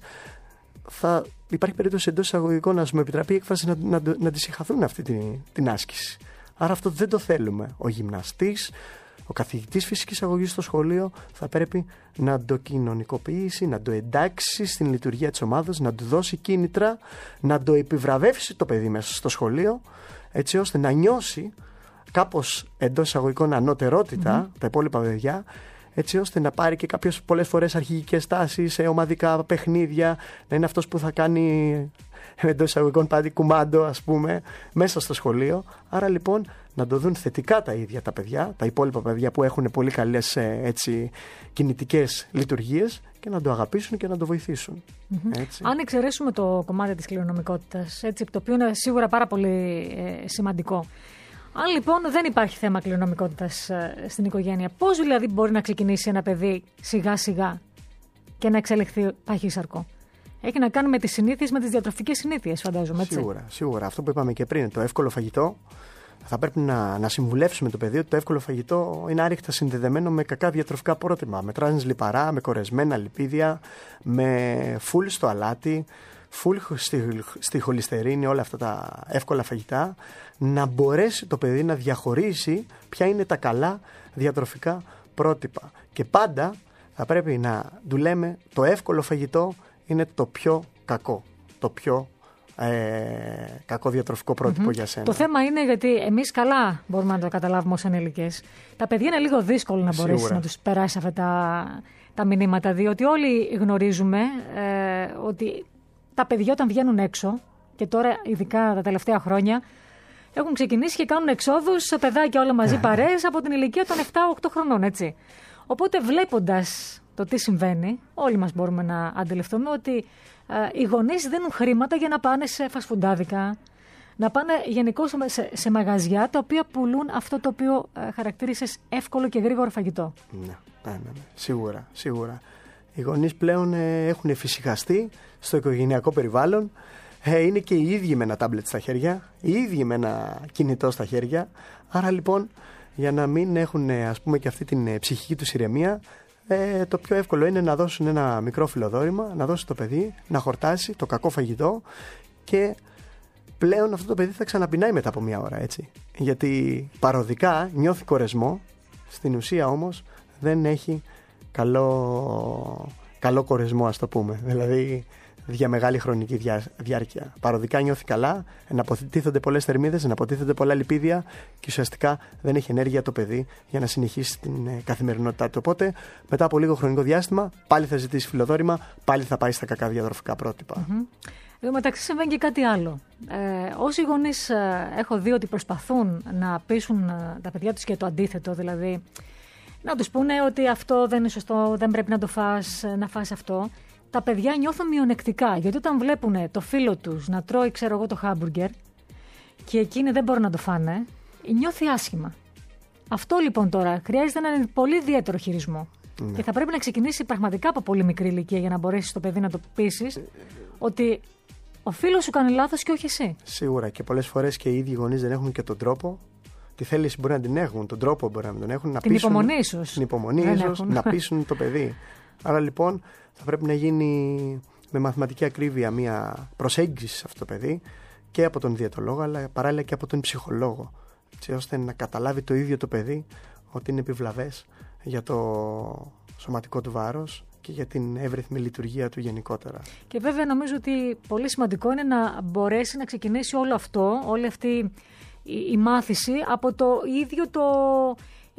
θα υπάρχει περίπτωση εντός εισαγωγικών να μου επιτραπεί η έκφραση να τη συγχαθούν αυτή την άσκηση. Άρα αυτό δεν το θέλουμε. Ο γυμναστής, ο καθηγητής φυσικής αγωγής στο σχολείο θα πρέπει να το κοινωνικοποιήσει, να το εντάξει στην λειτουργία της ομάδας, να του δώσει κίνητρα, να το επιβραβεύσει το παιδί μέσα στο σχολείο, έτσι ώστε να νιώσει κάπως εντός εισαγωγικών ανωτερότητα τα υπόλοιπα παιδιά, έτσι ώστε να πάρει και κάποιες πολλές φορές αρχηγικές τάσεις σε ομαδικά παιχνίδια, να είναι αυτός που θα κάνει εντός εισαγωγικών πάτη κουμάντο, ας πούμε, μέσα στο σχολείο. Άρα λοιπόν να το δουν θετικά τα ίδια τα παιδιά, τα υπόλοιπα παιδιά που έχουν πολύ καλές κινητικές λειτουργίες, και να το αγαπήσουν και να το βοηθήσουν. Έτσι. Αν εξαιρέσουμε το κομμάτι της κληρονομικότητας, έτσι, το οποίο είναι σίγουρα πάρα πολύ σημαντικό. Αν λοιπόν δεν υπάρχει θέμα κληρονομικότητας στην οικογένεια, πώς δηλαδή μπορεί να ξεκινήσει ένα παιδί σιγά σιγά και να εξελιχθεί παχύσαρκο? Έχει να κάνει με τις συνήθειες, με τις διατροφικές συνήθειες, φαντάζομαι, έτσι. Σίγουρα. Αυτό που είπαμε και πριν, το εύκολο φαγητό, θα πρέπει να συμβουλεύσουμε το παιδί ότι το εύκολο φαγητό είναι άρρηκτα συνδεδεμένο με κακά διατροφικά πρότυπα. Με τράνς λιπαρά, με κορεσμένα λιπίδια, με φουλ στο αλάτι, φουλ στη χολυστερίνη, όλα αυτά τα εύκολα φαγητά. Να μπορέσει το παιδί να διαχωρίσει ποια είναι τα καλά διατροφικά πρότυπα. Και πάντα θα πρέπει να του λέμε το εύκολο φαγητό είναι το πιο κακό, το πιο κακό διατροφικό πρότυπο για σένα. Το θέμα είναι γιατί εμείς καλά μπορούμε να το καταλάβουμε ως ενήλικες. Τα παιδιά είναι λίγο δύσκολο να μπορέσει να τους περάσει αυτά τα μηνύματα, διότι όλοι γνωρίζουμε ότι τα παιδιά όταν βγαίνουν έξω, και τώρα ειδικά τα τελευταία χρόνια, έχουν ξεκινήσει και κάνουν εξόδους παιδάκια όλα μαζί παρέες από την ηλικία των 7-8 χρονών, έτσι. Οπότε βλέποντας το τι συμβαίνει, όλοι μας μπορούμε να αντιληφθούμε ότι οι γονείς δίνουν χρήματα για να πάνε σε φασφουντάδικα, να πάνε γενικώς σε μαγαζιά τα οποία πουλούν αυτό το οποίο χαρακτήρισες εύκολο και γρήγορο φαγητό. Ναι. Σίγουρα. Οι γονείς πλέον έχουν εφησυχαστεί στο οικογενειακό περιβάλλον. Είναι και οι ίδιοι με ένα τάμπλετ στα χέρια, οι ίδιοι με ένα κινητό στα χέρια. Άρα λοιπόν, για να μην έχουν ας πούμε και αυτή την ψυχική τους ηρεμία, το πιο εύκολο είναι να δώσουν ένα μικρό φιλοδόρημα, να δώσει το παιδί να χορτάσει το κακό φαγητό, και πλέον αυτό το παιδί θα ξαναπεινάει μετά από μια ώρα, έτσι. Γιατί παροδικά νιώθει κορεσμό, στην ουσία όμως δεν έχει καλό κορεσμό, ας το πούμε. Δηλαδή για μεγάλη χρονική διάρκεια. Παροδικά νιώθει καλά, εναποτίθενται πολλές θερμίδες, εναποτίθενται πολλά λιπίδια, και ουσιαστικά δεν έχει ενέργεια το παιδί για να συνεχίσει την καθημερινότητά του. Οπότε, μετά από λίγο χρονικό διάστημα, πάλι θα ζητήσει φιλοδόρημα, πάλι θα πάει στα κακά διατροφικά πρότυπα. Εδώ μεταξύ συμβαίνει και κάτι άλλο. Όσοι γονείς έχω δει ότι προσπαθούν να πείσουν τα παιδιά τους και το αντίθετο, δηλαδή να τους πούνε ότι αυτό δεν είναι σωστό, δεν πρέπει να το φας, να φας αυτό. Τα παιδιά νιώθουν μειονεκτικά, γιατί όταν βλέπουν το φίλο τους να τρώει, ξέρω εγώ, το χάμπουργκερ και εκείνοι δεν μπορούν να το φάνε, νιώθει άσχημα. Αυτό λοιπόν τώρα χρειάζεται έναν πολύ ιδιαίτερο χειρισμό. Ναι. Και θα πρέπει να ξεκινήσει πραγματικά από πολύ μικρή ηλικία για να μπορέσεις το παιδί να το πείσεις ότι ο φίλος σου κάνει λάθος και όχι εσύ. Σίγουρα, και πολλές φορές και οι ίδιοι γονείς δεν έχουν και τον τρόπο. Τη θέληση μπορεί να την έχουν, τον τρόπο μπορεί να τον έχουν. Την υπομονή ίσως. Την υπομονή ίσως, να πείσουν το παιδί. Άρα λοιπόν θα πρέπει να γίνει με μαθηματική ακρίβεια μια προσέγγιση σε αυτό το παιδί, και από τον διαιτολόγο, αλλά παράλληλα και από τον ψυχολόγο, έτσι ώστε να καταλάβει το ίδιο το παιδί ότι είναι επιβλαβές για το σωματικό του βάρος και για την εύρυθμη λειτουργία του γενικότερα. Και βέβαια νομίζω ότι πολύ σημαντικό είναι να μπορέσει να ξεκινήσει όλο αυτό, όλη αυτή η μάθηση από το ίδιο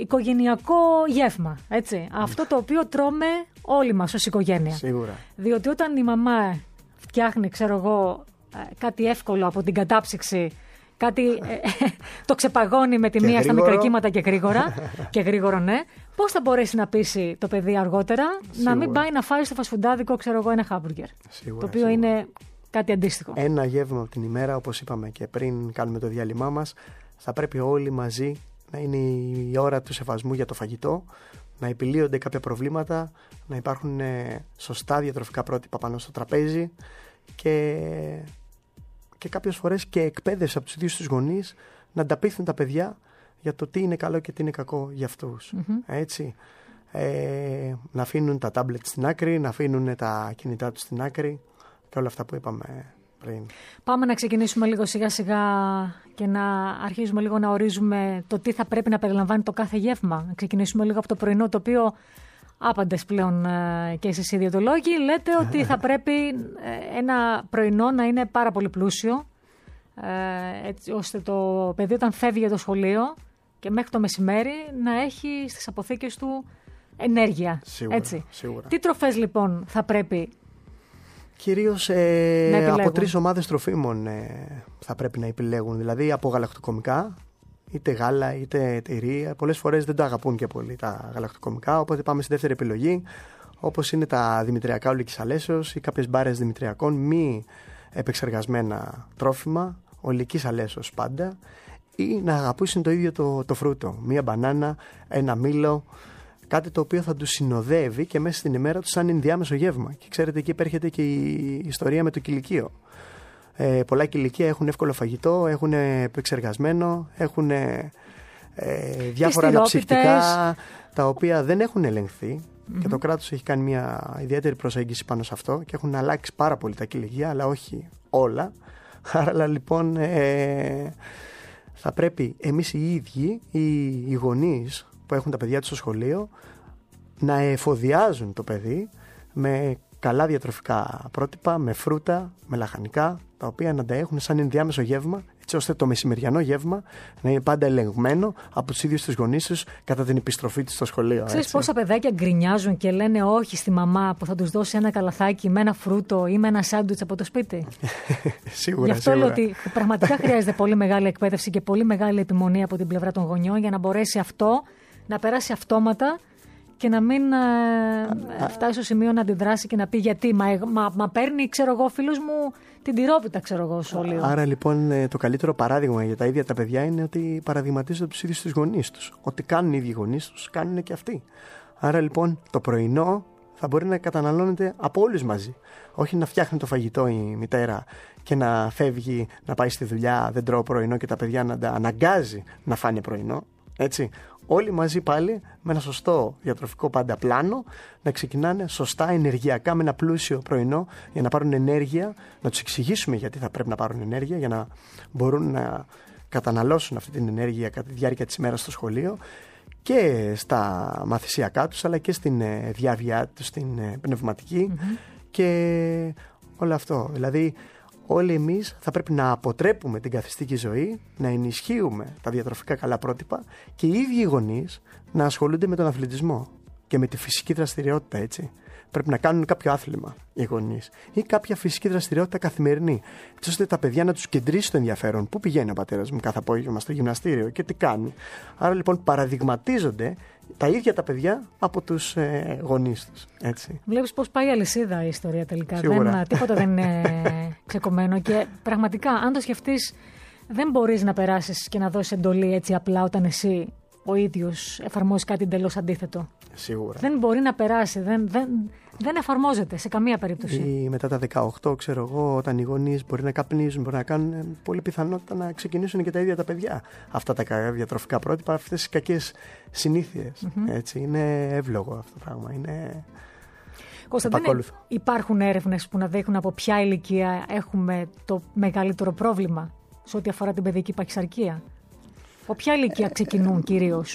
οικογενειακό γεύμα, έτσι. Αυτό το οποίο τρώμε όλοι μας ως οικογένεια. Σίγουρα. Διότι όταν η μαμά φτιάχνει, ξέρω εγώ, κάτι εύκολο από την κατάψυξη, κάτι το ξεπαγώνει με τη μία στα μικρά κύματα και γρήγορα, ναι. Πώς θα μπορέσει να πείσει το παιδί αργότερα να μην πάει να φάει στο φασφουντάδικο, ξέρω εγώ, ένα χάμπουργκερ. Το οποίο είναι κάτι αντίστοιχο. Ένα γεύμα από την ημέρα, όπως είπαμε και πριν κάνουμε το διάλειμμά μας, θα πρέπει όλοι μαζί να είναι η ώρα του σεβασμού για το φαγητό, να επιλύονται κάποια προβλήματα, να υπάρχουν σωστά διατροφικά πρότυπα πάνω στο τραπέζι και κάποιες φορές και εκπαίδευση από τους ίδιους τους γονείς να ανταπείθουν τα παιδιά για το τι είναι καλό και τι είναι κακό για αυτούς. Έτσι. Να αφήνουν τα τάμπλετ στην άκρη, να αφήνουν τα κινητά τους στην άκρη και όλα αυτά που είπαμε πριν. Πάμε να ξεκινήσουμε λίγο σιγά σιγά και να αρχίσουμε λίγο να ορίζουμε το τι θα πρέπει να περιλαμβάνει το κάθε γεύμα. Να ξεκινήσουμε λίγο από το πρωινό, το οποίο άπαντες πλέον και εσείς οι ιδιωτολόγοι λέτε ότι θα πρέπει ένα πρωινό να είναι πάρα πολύ πλούσιο, έτσι ώστε το παιδί όταν φεύγει για το σχολείο και μέχρι το μεσημέρι να έχει στις αποθήκες του ενέργεια. Σίγουρα, έτσι. σίγουρα. Τι τροφές λοιπόν θα πρέπει? Κυρίως από 3 ομάδες τροφίμων θα πρέπει να επιλέγουν. Δηλαδή από γαλακτοκομικά, είτε γάλα είτε τυρί. Πολλές φορές δεν τα αγαπούν και πολύ τα γαλακτοκομικά, οπότε πάμε στη δεύτερη επιλογή, όπως είναι τα δημητριακά ολικής αλέσεως ή κάποιες μπάρες δημητριακών, μη επεξεργασμένα τρόφιμα, ολικής αλέσεως πάντα, ή να αγαπήσουν το ίδιο το φρούτο. Μία μπανάνα, ένα μήλο, κάτι το οποίο θα τους συνοδεύει και μέσα στην ημέρα τους σαν ενδιάμεσο γεύμα. Και ξέρετε, εκεί υπέρχεται και η ιστορία με το κηλικείο. Πολλά κηλικεία έχουν εύκολο φαγητό, έχουν επεξεργασμένο, έχουν διάφορα αναψυκτικά τα οποία δεν έχουν ελεγχθεί και το κράτος έχει κάνει μια ιδιαίτερη προσέγγιση πάνω σε αυτό και έχουν αλλάξει πάρα πολύ τα κηλικεία, αλλά όχι όλα. Άρα λοιπόν θα πρέπει εμείς οι ίδιοι, οι γονείς που έχουν τα παιδιά τους στο σχολείο, να εφοδιάζουν το παιδί με καλά διατροφικά πρότυπα, με φρούτα, με λαχανικά, τα οποία να τα έχουν σαν ενδιάμεσο γεύμα, έτσι ώστε το μεσημεριανό γεύμα να είναι πάντα ελεγμένο από τους ίδιους τους γονείς τους κατά την επιστροφή τους στο σχολείο. Ξέρεις πόσα παιδάκια γκρινιάζουν και λένε όχι στη μαμά που θα τους δώσει ένα καλαθάκι με ένα φρούτο ή με ένα σάντουιτς από το σπίτι? Σίγουρα. Γι' αυτό λέω ότι πραγματικά χρειάζεται πολύ μεγάλη εκπαίδευση και πολύ μεγάλη επιμονή από την πλευρά των γονιών για να μπορέσει αυτό να περάσει αυτόματα και να μην φτάσει στο σημείο να αντιδράσει και να πει γιατί. Μα παίρνει, ξέρω εγώ, φίλος μου την τυρόπιτα, ξέρω εγώ, σχολείο. Άρα λοιπόν το καλύτερο παράδειγμα για τα ίδια τα παιδιά είναι ότι παραδειγματίζονται τους ίδιους τους γονείς τους. Ό,τι κάνουν οι ίδιοι γονείς τους, κάνουν και αυτοί. Άρα λοιπόν το πρωινό θα μπορεί να καταναλώνεται από όλους μαζί. Όχι να φτιάχνει το φαγητό η μητέρα και να φεύγει να πάει στη δουλειά, δεν τρώω πρωινό και τα παιδιά να τα αναγκάζει να φάνε πρωινό. Έτσι. Όλοι μαζί πάλι με ένα σωστό διατροφικό πάντα πλάνο να ξεκινάνε σωστά ενεργειακά με ένα πλούσιο πρωινό για να πάρουν ενέργεια, να τους εξηγήσουμε γιατί θα πρέπει να πάρουν ενέργεια για να μπορούν να καταναλώσουν αυτή την ενέργεια κατά τη διάρκεια της ημέρας στο σχολείο και στα μαθησιακά τους αλλά και στην διάβια τους, στην πνευματική και όλο αυτό. Δηλαδή όλοι εμείς θα πρέπει να αποτρέπουμε την καθιστική ζωή, να ενισχύουμε τα διατροφικά καλά πρότυπα και οι ίδιοι οι γονείς να ασχολούνται με τον αθλητισμό και με τη φυσική δραστηριότητα, έτσι. Πρέπει να κάνουν κάποιο άθλημα οι γονείς ή κάποια φυσική δραστηριότητα καθημερινή, έτσι ώστε τα παιδιά να τους κεντρήσει το ενδιαφέρον. Πού πηγαίνει ο πατέρας μου κάθε απόγευμα στο γυμναστήριο και τι κάνει. Άρα λοιπόν παραδειγματίζονται τα ίδια τα παιδιά από τους γονείς τους. Έτσι. Βλέπεις πώς πάει η αλυσίδα η ιστορία τελικά. Τίποτα δεν είναι ξεκομμένο και πραγματικά αν το σκεφτείς δεν μπορείς να περάσεις και να δώσεις εντολή έτσι απλά όταν εσύ ο ίδιος εφαρμόζεις κάτι εντελώς αντίθετο. Σίγουρα. Δεν μπορεί να περάσει, δεν εφαρμόζεται σε καμία περίπτωση. Ή μετά τα 18, ξέρω εγώ, όταν οι γονείς μπορεί να καπνίζουν, μπορεί να κάνουν πολύ πιθανότητα να ξεκινήσουν και τα ίδια τα παιδιά. Αυτά τα διατροφικά πρότυπα, αυτές τις κακές συνήθειες. Έτσι, είναι εύλογο αυτό το πράγμα. Είναι Κωνσταντίνε, υπάρχουν έρευνες που να δείχνουν από ποια ηλικία έχουμε το μεγαλύτερο πρόβλημα σε ό,τι αφορά την παιδική παχυσαρκία? Από ποια ηλικία ξεκινούν κυρίως?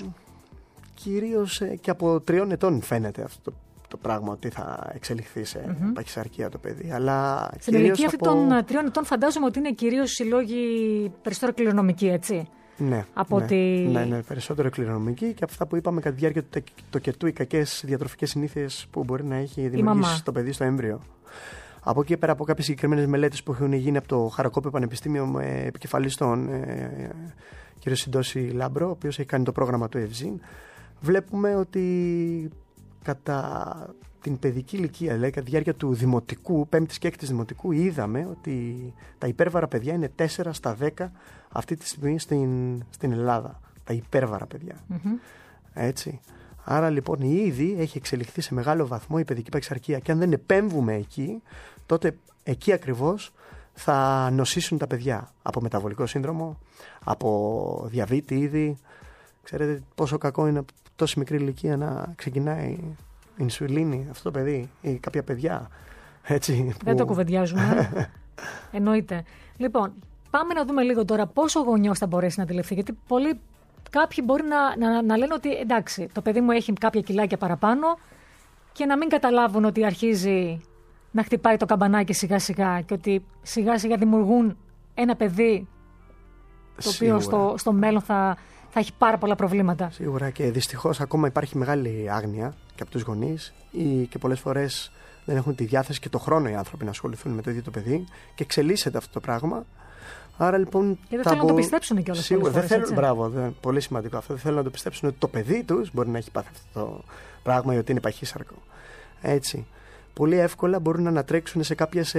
Κυρίως και από 3 ετών φαίνεται αυτό το πράγμα ότι θα εξελιχθεί σε παχυσαρκία το παιδί. Αλλά στην ηλικία αυτή των 3 ετών φαντάζομαι ότι είναι κυρίως οι λόγοι περισσότερο κληρονομικοί, έτσι. από ναι, περισσότερο κληρονομική και από αυτά που είπαμε κατά τη διάρκεια του τοκετού, οι κακές διατροφικές συνήθειες που μπορεί να έχει δημιουργήσει το παιδί στο έμβριο. Από εκεί πέρα, από κάποιες συγκεκριμένες μελέτες που έχουν γίνει από το Χαρακόπιο Πανεπιστήμιο με επικεφαλής τον κ. Συντόση Λάμπρο, ο οποίος έχει κάνει το πρόγραμμα του ΕΒΖΙΝ, βλέπουμε ότι κατά την παιδική ηλικία, δηλαδή κατά τη διάρκεια του δημοτικού, 5ης και 6ης δημοτικού, είδαμε ότι τα υπέρβαρα παιδιά είναι 4 στα 10 αυτή τη στιγμή στην Ελλάδα. Τα υπέρβαρα παιδιά. Έτσι. Άρα λοιπόν ήδη έχει εξελιχθεί σε μεγάλο βαθμό η παιδική παχυσαρκία και αν δεν επέμβουμε εκεί, τότε εκεί ακριβώς θα νοσήσουν τα παιδιά από μεταβολικό σύνδρομο, από διαβήτη ήδη. Ξέρετε πόσο κακό είναι από τόση μικρή ηλικία να ξεκινάει ινσουλίνη αυτό το παιδί ή κάποια παιδιά. Έτσι, δεν το κουβεντιάζουμε. Εννοείται. Λοιπόν, πάμε να δούμε λίγο τώρα πόσο ο γονιός θα μπορέσει να αντιληφθεί. Γιατί κάποιοι μπορεί να λένε ότι εντάξει, το παιδί μου έχει κάποια κιλάκια παραπάνω και να μην καταλάβουν ότι αρχίζει να χτυπάει το καμπανάκι σιγά σιγά και ότι σιγά σιγά δημιουργούν ένα παιδί το οποίο στο μέλλον θα έχει πάρα πολλά προβλήματα. Σίγουρα, και δυστυχώς ακόμα υπάρχει μεγάλη άγνοια και από τους γονείς ή και πολλές φορές δεν έχουν τη διάθεση και το χρόνο οι άνθρωποι να ασχοληθούν με το ίδιο το παιδί και εξελίσσεται αυτό το πράγμα. Άρα λοιπόν. Και δεν θέλουν να το πιστέψουν κιόλας. Σίγουρα δεν θέλουν. Μπράβο, πολύ σημαντικό αυτό. Δεν θέλουν να το πιστέψουν ότι το παιδί τους μπορεί να έχει πάθει αυτό το πράγμα ή ότι είναι παχύσαρκο. Έτσι. Πολύ εύκολα μπορούν να ανατρέξουν σε κάποιες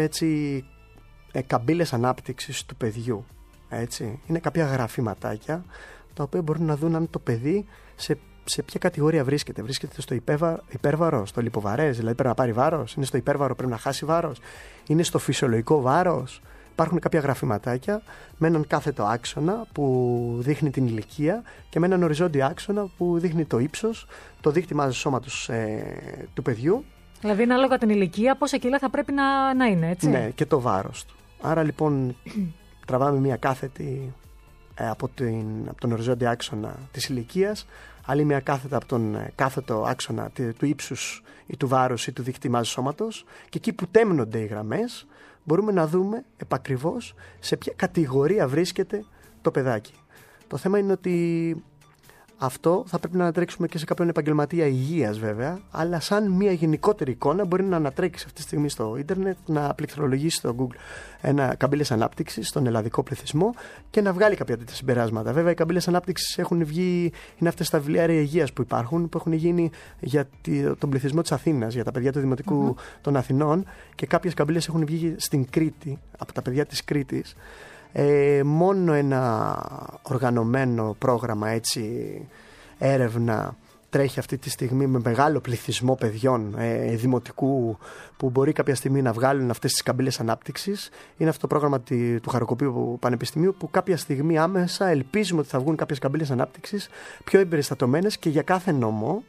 καμπύλες ανάπτυξης του παιδιού. Έτσι. Είναι κάποια γραφήματάκια τα οποία μπορούν να δουν αν το παιδί σε ποια κατηγορία βρίσκεται. Βρίσκεται στο υπέρβαρο, στο λιποβαρές, δηλαδή πρέπει να πάρει βάρος. Είναι στο υπέρβαρο, πρέπει να χάσει βάρος. Είναι στο φυσιολογικό βάρος. Υπάρχουν κάποια γραφήματάκια με έναν κάθετο άξονα που δείχνει την ηλικία και με έναν οριζόντιο άξονα που δείχνει το ύψος, το δείκτη μάζας σώματος του παιδιού. Δηλαδή, ανάλογα την ηλικία, πόσα κιλά θα πρέπει να είναι, έτσι. Ναι, και το βάρος του. Άρα λοιπόν τραβάμε μια κάθετη από τον οριζόντιο άξονα της ηλικίας, άλλη μια κάθετα από τον κάθετο άξονα του ύψους ή του βάρους ή του δείκτη μάζας σώματος και εκεί που τέμνονται οι γραμμές μπορούμε να δούμε επακριβώς σε ποια κατηγορία βρίσκεται το παιδάκι. Το θέμα είναι ότι αυτό θα πρέπει να ανατρέξουμε και σε κάποιον επαγγελματία υγείας βέβαια, αλλά σαν μια γενικότερη εικόνα μπορεί να ανατρέξει αυτή τη στιγμή στο ίντερνετ, να πληκτρολογήσει στο Google καμπύλες ανάπτυξης στον ελλαδικό πληθυσμό και να βγάλει κάποια τέτοια συμπεράσματα. Βέβαια, οι καμπύλες ανάπτυξης έχουν βγει, είναι αυτές τα βιβλιάρια υγείας που υπάρχουν, που έχουν γίνει για τον πληθυσμό της Αθήνας, για τα παιδιά του Δημοτικού των Αθηνών και κάποιες καμπύλες έχουν βγει στην Κρήτη, από τα παιδιά της Κρήτης. Μόνο ένα οργανωμένο πρόγραμμα έρευνα τρέχει αυτή τη στιγμή με μεγάλο πληθυσμό παιδιών δημοτικού που μπορεί κάποια στιγμή να βγάλουν αυτές τις καμπύλες ανάπτυξης. Είναι αυτό το πρόγραμμα του Χαροκοπίου Πανεπιστημίου που κάποια στιγμή άμεσα ελπίζουμε ότι θα βγουν κάποιες καμπύλες ανάπτυξης πιο εμπεριστατωμένες και για κάθε νόμο.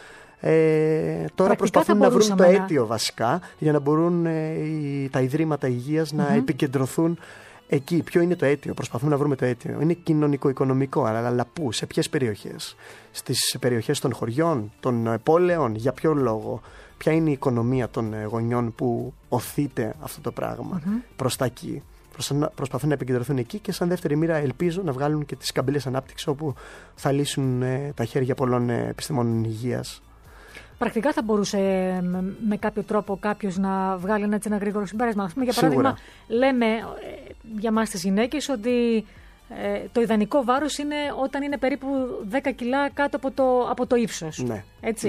Τώρα προσπαθούν να βρουν το αίτιο βασικά για να μπορούν τα ιδρύματα υγείας να επικεντρωθούν εκεί. Ποιο είναι το αίτιο? Προσπαθούμε να βρούμε το αίτιο. Είναι κοινωνικο-οικονομικό, αλλά πού, σε ποιες περιοχές? Στις περιοχές των χωριών, των πόλεων, για ποιο λόγο? Ποια είναι η οικονομία των γονιών που οθείται αυτό το πράγμα προς τα εκεί? Προσπαθούν να επικεντρωθούν εκεί και σαν δεύτερη μοίρα ελπίζω να βγάλουν και τις καμπύλες ανάπτυξης όπου θα λύσουν τα χέρια πολλών επιστημόνων υγείας. Πρακτικά θα μπορούσε με κάποιο τρόπο κάποιος να βγάλει ένα γρήγορο συμπέρασμα. Για παράδειγμα, λέμε για εμάς τις γυναίκες ότι το ιδανικό βάρος είναι όταν είναι περίπου 10 κιλά κάτω από το ύψος. Ναι, έτσι, ναι.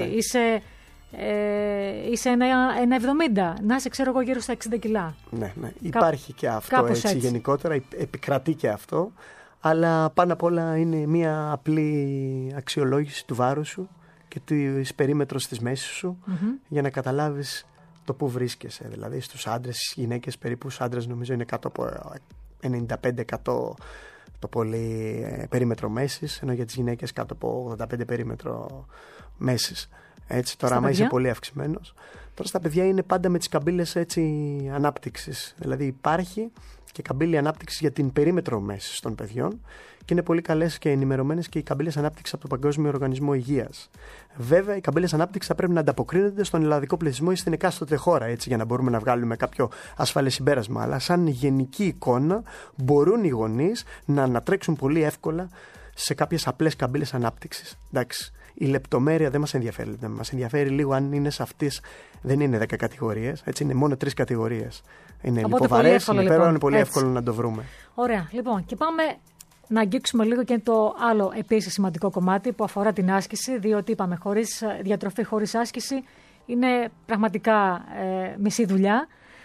Είσαι ένα 70, να είσαι ξέρω εγώ γύρω στα 60 κιλά. Ναι. Υπάρχει και αυτό έτσι γενικότερα, επικρατεί και αυτό, αλλά πάνω απ' όλα είναι μια απλή αξιολόγηση του βάρους σου και της περίμετρος της μέσης σου για να καταλάβεις το που βρίσκεσαι. Δηλαδή στους άντρες, στις γυναίκες περίπου, στους άντρες νομίζω είναι κάτω από 95% το πολύ περίμετρο μέσης, ενώ για τις γυναίκες κάτω από 85 περίμετρο μέσης. Έτσι, τώρα άμα είσαι πολύ αυξημένος. Τώρα στα παιδιά είναι πάντα με τις καμπύλες ανάπτυξης. Δηλαδή υπάρχει και καμπύλη ανάπτυξης για την περίμετρο μέσης των παιδιών και είναι πολύ καλές και ενημερωμένες και οι καμπύλες ανάπτυξης από τον Παγκόσμιο Οργανισμό Υγείας. Βέβαια, οι καμπύλες ανάπτυξης θα πρέπει να ανταποκρίνονται στον ελλαδικό πληθυσμό ή στην εκάστοτε χώρα, έτσι, για να μπορούμε να βγάλουμε κάποιο ασφαλές συμπέρασμα. Αλλά σαν γενική εικόνα μπορούν οι γονείς να ανατρέξουν πολύ εύκολα σε κάποιες απλές καμπύλες ανάπτυξης. Εντάξει, η λεπτομέρεια δεν μας ενδιαφέρει. Μας ενδιαφέρει λίγο αν είναι σε αυτές, δεν είναι 10 κατηγορίες, έτσι είναι μόνο 3 κατηγορίες. Είναι λιποβαρές, είναι πολύ εύκολο να το βρούμε. Ωραία, λοιπόν, και πάμε να αγγίξουμε λίγο και το άλλο επίσης σημαντικό κομμάτι που αφορά την άσκηση, διότι είπαμε, χωρίς διατροφή, χωρίς άσκηση, είναι πραγματικά μισή δουλειά.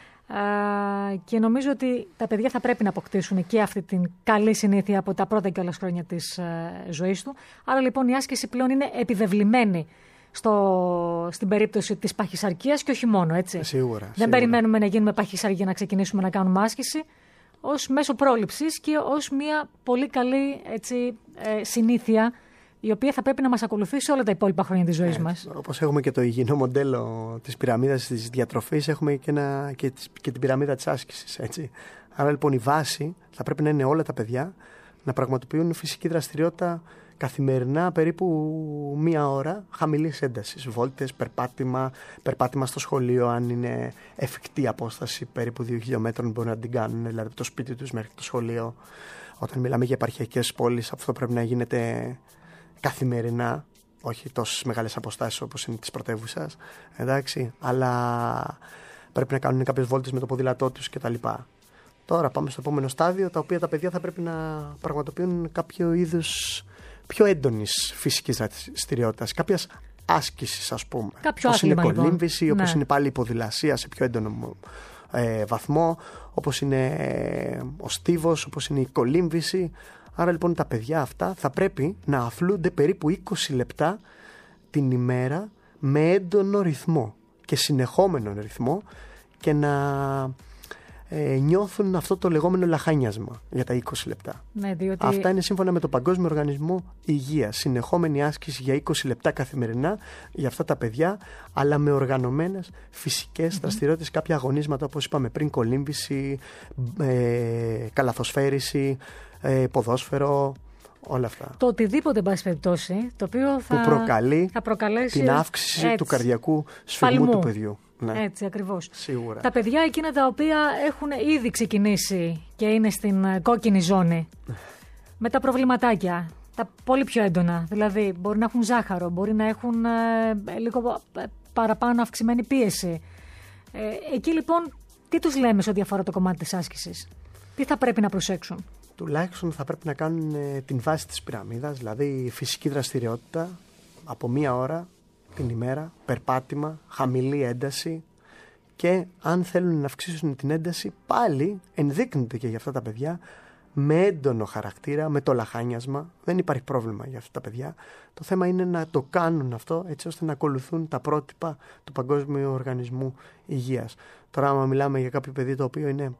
Και νομίζω ότι τα παιδιά θα πρέπει να αποκτήσουν και αυτή την καλή συνήθεια από τα πρώτα κιόλας χρόνια της ζωής του. Άρα λοιπόν η άσκηση πλέον είναι επιβεβλημένη στην περίπτωση της παχυσαρκίας και όχι μόνο, έτσι. Σίγουρα. Δεν περιμένουμε να γίνουμε παχυσαρκοί για να ξεκινήσουμε να κάνουμε άσκηση, ως μέσο πρόληψης και ως μια πολύ καλή, έτσι, συνήθεια, η οποία θα πρέπει να μας ακολουθήσει όλα τα υπόλοιπα χρόνια της ζωής μας. Όπως έχουμε και το υγιεινό μοντέλο της πυραμίδας της διατροφής, έχουμε και την πυραμίδα της άσκησης. Έτσι. Άρα λοιπόν η βάση θα πρέπει να είναι όλα τα παιδιά να πραγματοποιούν φυσική δραστηριότητα καθημερινά περίπου 1 ώρα χαμηλής έντασης. Βόλτες, περπάτημα στο σχολείο, αν είναι εφικτή απόσταση περίπου 2 χιλιόμετρων μπορούν να την κάνουν, δηλαδή από το σπίτι τους μέχρι το σχολείο. Όταν μιλάμε για επαρχιακές πόλεις, αυτό πρέπει να γίνεται καθημερινά, όχι τόσες μεγάλες αποστάσεις όπως είναι της πρωτεύουσας, εντάξει, αλλά πρέπει να κάνουν κάποιες βόλτες με το ποδήλατό τους κτλ. Τώρα πάμε στο επόμενο στάδιο, τα οποία τα παιδιά θα πρέπει να πραγματοποιούν κάποιο είδους πιο έντονης φυσικής δραστηριότητας, κάποιας άσκησης, ας πούμε. Όπως είναι κολύμβηση, όπως είναι πάλι η ποδηλασία σε πιο έντονο βαθμό, όπως είναι ο στίβος, όπως είναι η κολύμβηση. Άρα λοιπόν τα παιδιά αυτά θα πρέπει να αθλούνται περίπου 20 λεπτά την ημέρα με έντονο ρυθμό και συνεχόμενο ρυθμό και να νιώθουν αυτό το λεγόμενο λαχάνιασμα για τα 20 λεπτά. Ναι, διότι... Αυτά είναι σύμφωνα με το Παγκόσμιο Οργανισμό Υγείας. Συνεχόμενη άσκηση για 20 λεπτά καθημερινά για αυτά τα παιδιά, αλλά με οργανωμένες φυσικές δραστηριότητες, κάποια αγωνίσματα όπως είπαμε πριν, κολύμβηση, καλαθοσφαίριση, ποδόσφαιρο, όλα αυτά. Το οτιδήποτε, εν πάση περιπτώσει, το οποίο θα προκαλέσει την αύξηση του καρδιακού σφυγμού του παιδιού. Ναι. Έτσι ακριβώς. Σίγουρα. Τα παιδιά εκείνα τα οποία έχουν ήδη ξεκινήσει και είναι στην κόκκινη ζώνη με τα προβληματάκια, τα πολύ πιο έντονα, δηλαδή μπορεί να έχουν ζάχαρο, μπορεί να έχουν λίγο παραπάνω αυξημένη πίεση. Εκεί λοιπόν τι τους λέμε σε ό,τι αφορά το κομμάτι της άσκησης, τι θα πρέπει να προσέξουν? Τουλάχιστον θα πρέπει να κάνουν την βάση της πυραμίδας, δηλαδή φυσική δραστηριότητα από 1 ώρα την ημέρα, περπάτημα, χαμηλή ένταση, και αν θέλουν να αυξήσουν την ένταση πάλι ενδείκνυται και για αυτά τα παιδιά με έντονο χαρακτήρα, με το λαχάνιασμα. Δεν υπάρχει πρόβλημα για αυτά τα παιδιά. Το θέμα είναι να το κάνουν αυτό έτσι ώστε να ακολουθούν τα πρότυπα του Παγκόσμιου Οργανισμού Υγείας. Τώρα άμα μιλάμε για κάποιο παιδί το οποίο είναι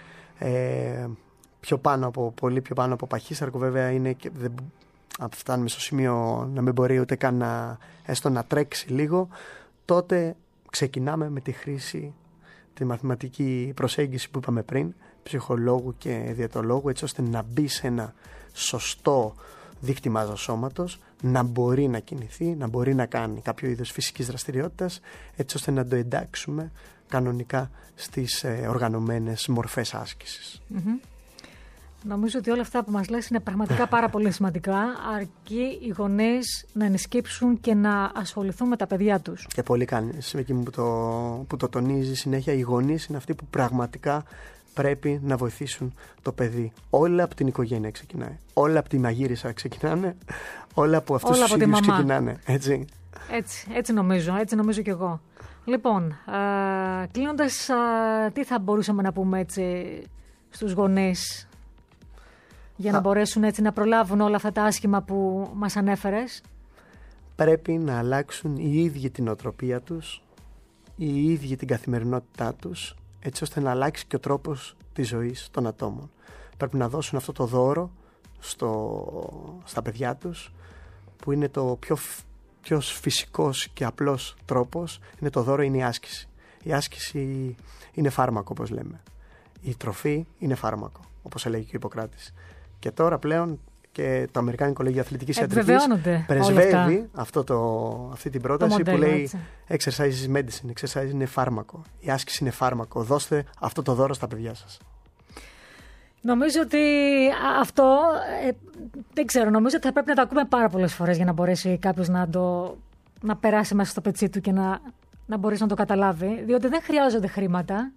πολύ πιο πάνω από παχύσαρκο, βέβαια είναι και αν φτάνουμε στο σημείο να μην μπορεί ούτε καν έστω να τρέξει λίγο, τότε ξεκινάμε με τη χρήση, τη μαθηματική προσέγγιση που είπαμε πριν, ψυχολόγου και διαιτολόγου, έτσι ώστε να μπει σε ένα σωστό δίκτυ μάζας σώματος, να μπορεί να κινηθεί, να μπορεί να κάνει κάποιο είδος φυσικής δραστηριότητας, έτσι ώστε να το εντάξουμε κανονικά στις οργανωμένες μορφές άσκησης. Νομίζω ότι όλα αυτά που μας λες είναι πραγματικά πάρα πολύ σημαντικά, αρκεί οι γονείς να ενσκύψουν και να ασχοληθούν με τα παιδιά τους. Και πολύ κάνεις, εκεί που το τονίζει συνέχεια, οι γονείς είναι αυτοί που πραγματικά πρέπει να βοηθήσουν το παιδί. Όλα από την οικογένεια ξεκινάει. Όλα από τη μαγείρισα ξεκινάνε. Όλα από αυτούς τους ίδιους ξεκινάνε. Έτσι νομίζω κι εγώ. Λοιπόν, κλείνοντας, τι θα μπορούσαμε να πούμε έτσι στους γονείς για να μπορέσουν έτσι να προλάβουν όλα αυτά τα άσχημα που μας ανέφερες? Πρέπει να αλλάξουν οι ίδιοι την οτροπία τους, οι ίδιοι την καθημερινότητά τους, έτσι ώστε να αλλάξει και ο τρόπος της ζωής των ατόμων. Πρέπει να δώσουν αυτό το δώρο στα παιδιά τους, που είναι το πιο φυσικός και απλός τρόπος. Είναι το δώρο, είναι η άσκηση. Η άσκηση είναι φάρμακο, όπως λέμε. Η τροφή είναι φάρμακο, όπως έλεγε και ο Ιπποκράτης. Και τώρα πλέον και το Αμερικάνικο Κολέγιο Αθλητικής Ιατρικής πρεσβεύει αυτή την πρόταση που λέει έτσι. Exercise is medicine, exercise είναι φάρμακο. Η άσκηση είναι φάρμακο. Δώστε αυτό το δώρο στα παιδιά σας. Νομίζω ότι αυτό, δεν ξέρω, νομίζω ότι θα πρέπει να το ακούμε πάρα πολλές φορές για να μπορέσει κάποιος να περάσει μέσα στο πετσί του και να μπορέσει να το καταλάβει, διότι δεν χρειάζονται χρήματα.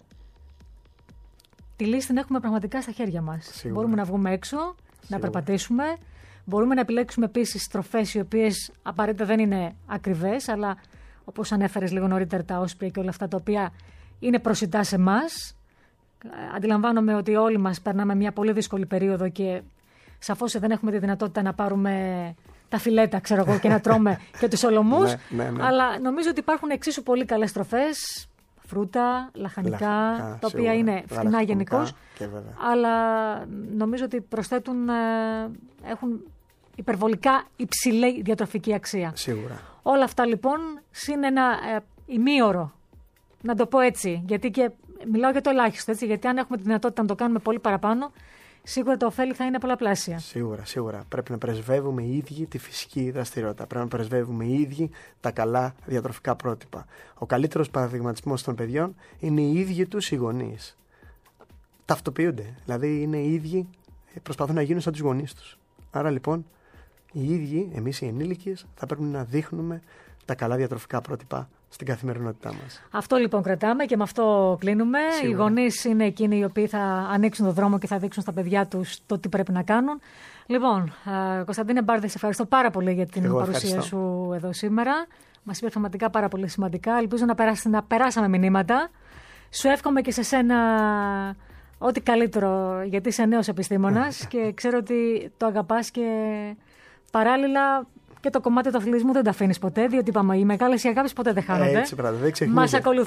Τη λύση την έχουμε πραγματικά στα χέρια μας. Σίγουρα. Μπορούμε να βγούμε έξω, να περπατήσουμε, μπορούμε να επιλέξουμε επίσης τροφές οι οποίες απαραίτητα δεν είναι ακριβές, αλλά όπως ανέφερες λίγο νωρίτερα, τα όσπρια και όλα αυτά τα οποία είναι προσιτά σε εμάς. Αντιλαμβάνομαι ότι όλοι μας περνάμε μια πολύ δύσκολη περίοδο και σαφώς δεν έχουμε τη δυνατότητα να πάρουμε τα φιλέτα, ξέρω εγώ, και να τρώμε και τους ολομούς. Ναι. Αλλά νομίζω ότι υπάρχουν εξίσου πολύ καλές τροφές, φρούτα, λαχανικά, τα οποία σίγουρα. είναι φθηνά γενικώς. Αλλά νομίζω ότι προσθέτουν, έχουν υπερβολικά υψηλή διατροφική αξία. Σίγουρα. Όλα αυτά λοιπόν συν ένα ημίωρο, να το πω έτσι, γιατί και μιλάω για το ελάχιστο, έτσι, γιατί αν έχουμε τη δυνατότητα να το κάνουμε πολύ παραπάνω, σίγουρα τα ωφέλη θα είναι πολλαπλάσια. Σίγουρα. Πρέπει να πρεσβεύουμε οι ίδιοι τη φυσική δραστηριότητα. Πρέπει να πρεσβεύουμε οι ίδιοι τα καλά διατροφικά πρότυπα. Ο καλύτερος παραδειγματισμός των παιδιών είναι οι ίδιοι τους οι γονείς. Ταυτοποιούνται. Δηλαδή είναι οι ίδιοι, προσπαθούν να γίνουν σαν τους γονείς τους. Άρα λοιπόν οι ίδιοι, εμείς οι ενήλικες, θα πρέπει να δείχνουμε τα καλά διατροφικά πρότυπα στην καθημερινότητά μας. Αυτό λοιπόν κρατάμε και με αυτό κλείνουμε. Σίγουρα. Οι γονείς είναι εκείνοι οι οποίοι θα ανοίξουν τον δρόμο και θα δείξουν στα παιδιά τους το τι πρέπει να κάνουν. Λοιπόν, Κωνσταντίνε Μπάρδε, σε ευχαριστώ πάρα πολύ για την παρουσία σου εδώ σήμερα. Μας είπε πραγματικά πάρα πολύ σημαντικά. Ελπίζω να περάσαμε μηνύματα. Σου εύχομαι και σε σένα ό,τι καλύτερο, γιατί είσαι νέος επιστήμονας και ξέρω ότι το αγαπάς και παράλληλα και το κομμάτι του αθλητισμού δεν το αφήνεις ποτέ, διότι είπαμε, οι μεγάλες αγάπες ποτέ δεν χάνονται. Έτσι, πράγμα, δεν ξεχνιούνται.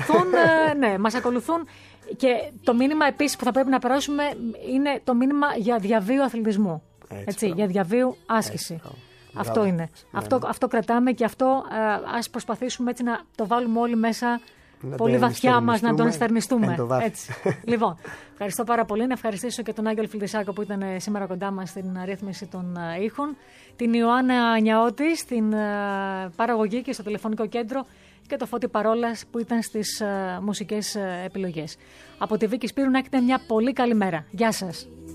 Μας ακολουθούν και το μήνυμα επίσης που θα πρέπει να περάσουμε είναι το μήνυμα για διαβίου αθλητισμού. Έτσι, για διαβίου άσκηση. Αυτό είναι. Αυτό κρατάμε και αυτό ας προσπαθήσουμε έτσι να το βάλουμε όλοι μέσα πολύ βαθιά μας, να τον εστερνιστούμε. Έτσι. Λοιπόν, ευχαριστώ πάρα πολύ. Να ευχαριστήσω και τον Άγγελο Φιλτισάκο που ήταν σήμερα κοντά μας στην ρύθμιση των ήχων, την Ιωάννα Νιαώτη στην παραγωγή και στο τηλεφωνικό κέντρο και το Φώτη Παρόλας που ήταν στις μουσικές επιλογές. Από τη Βίκη Σπύρου να έχετε μια πολύ καλή μέρα. Γεια σας.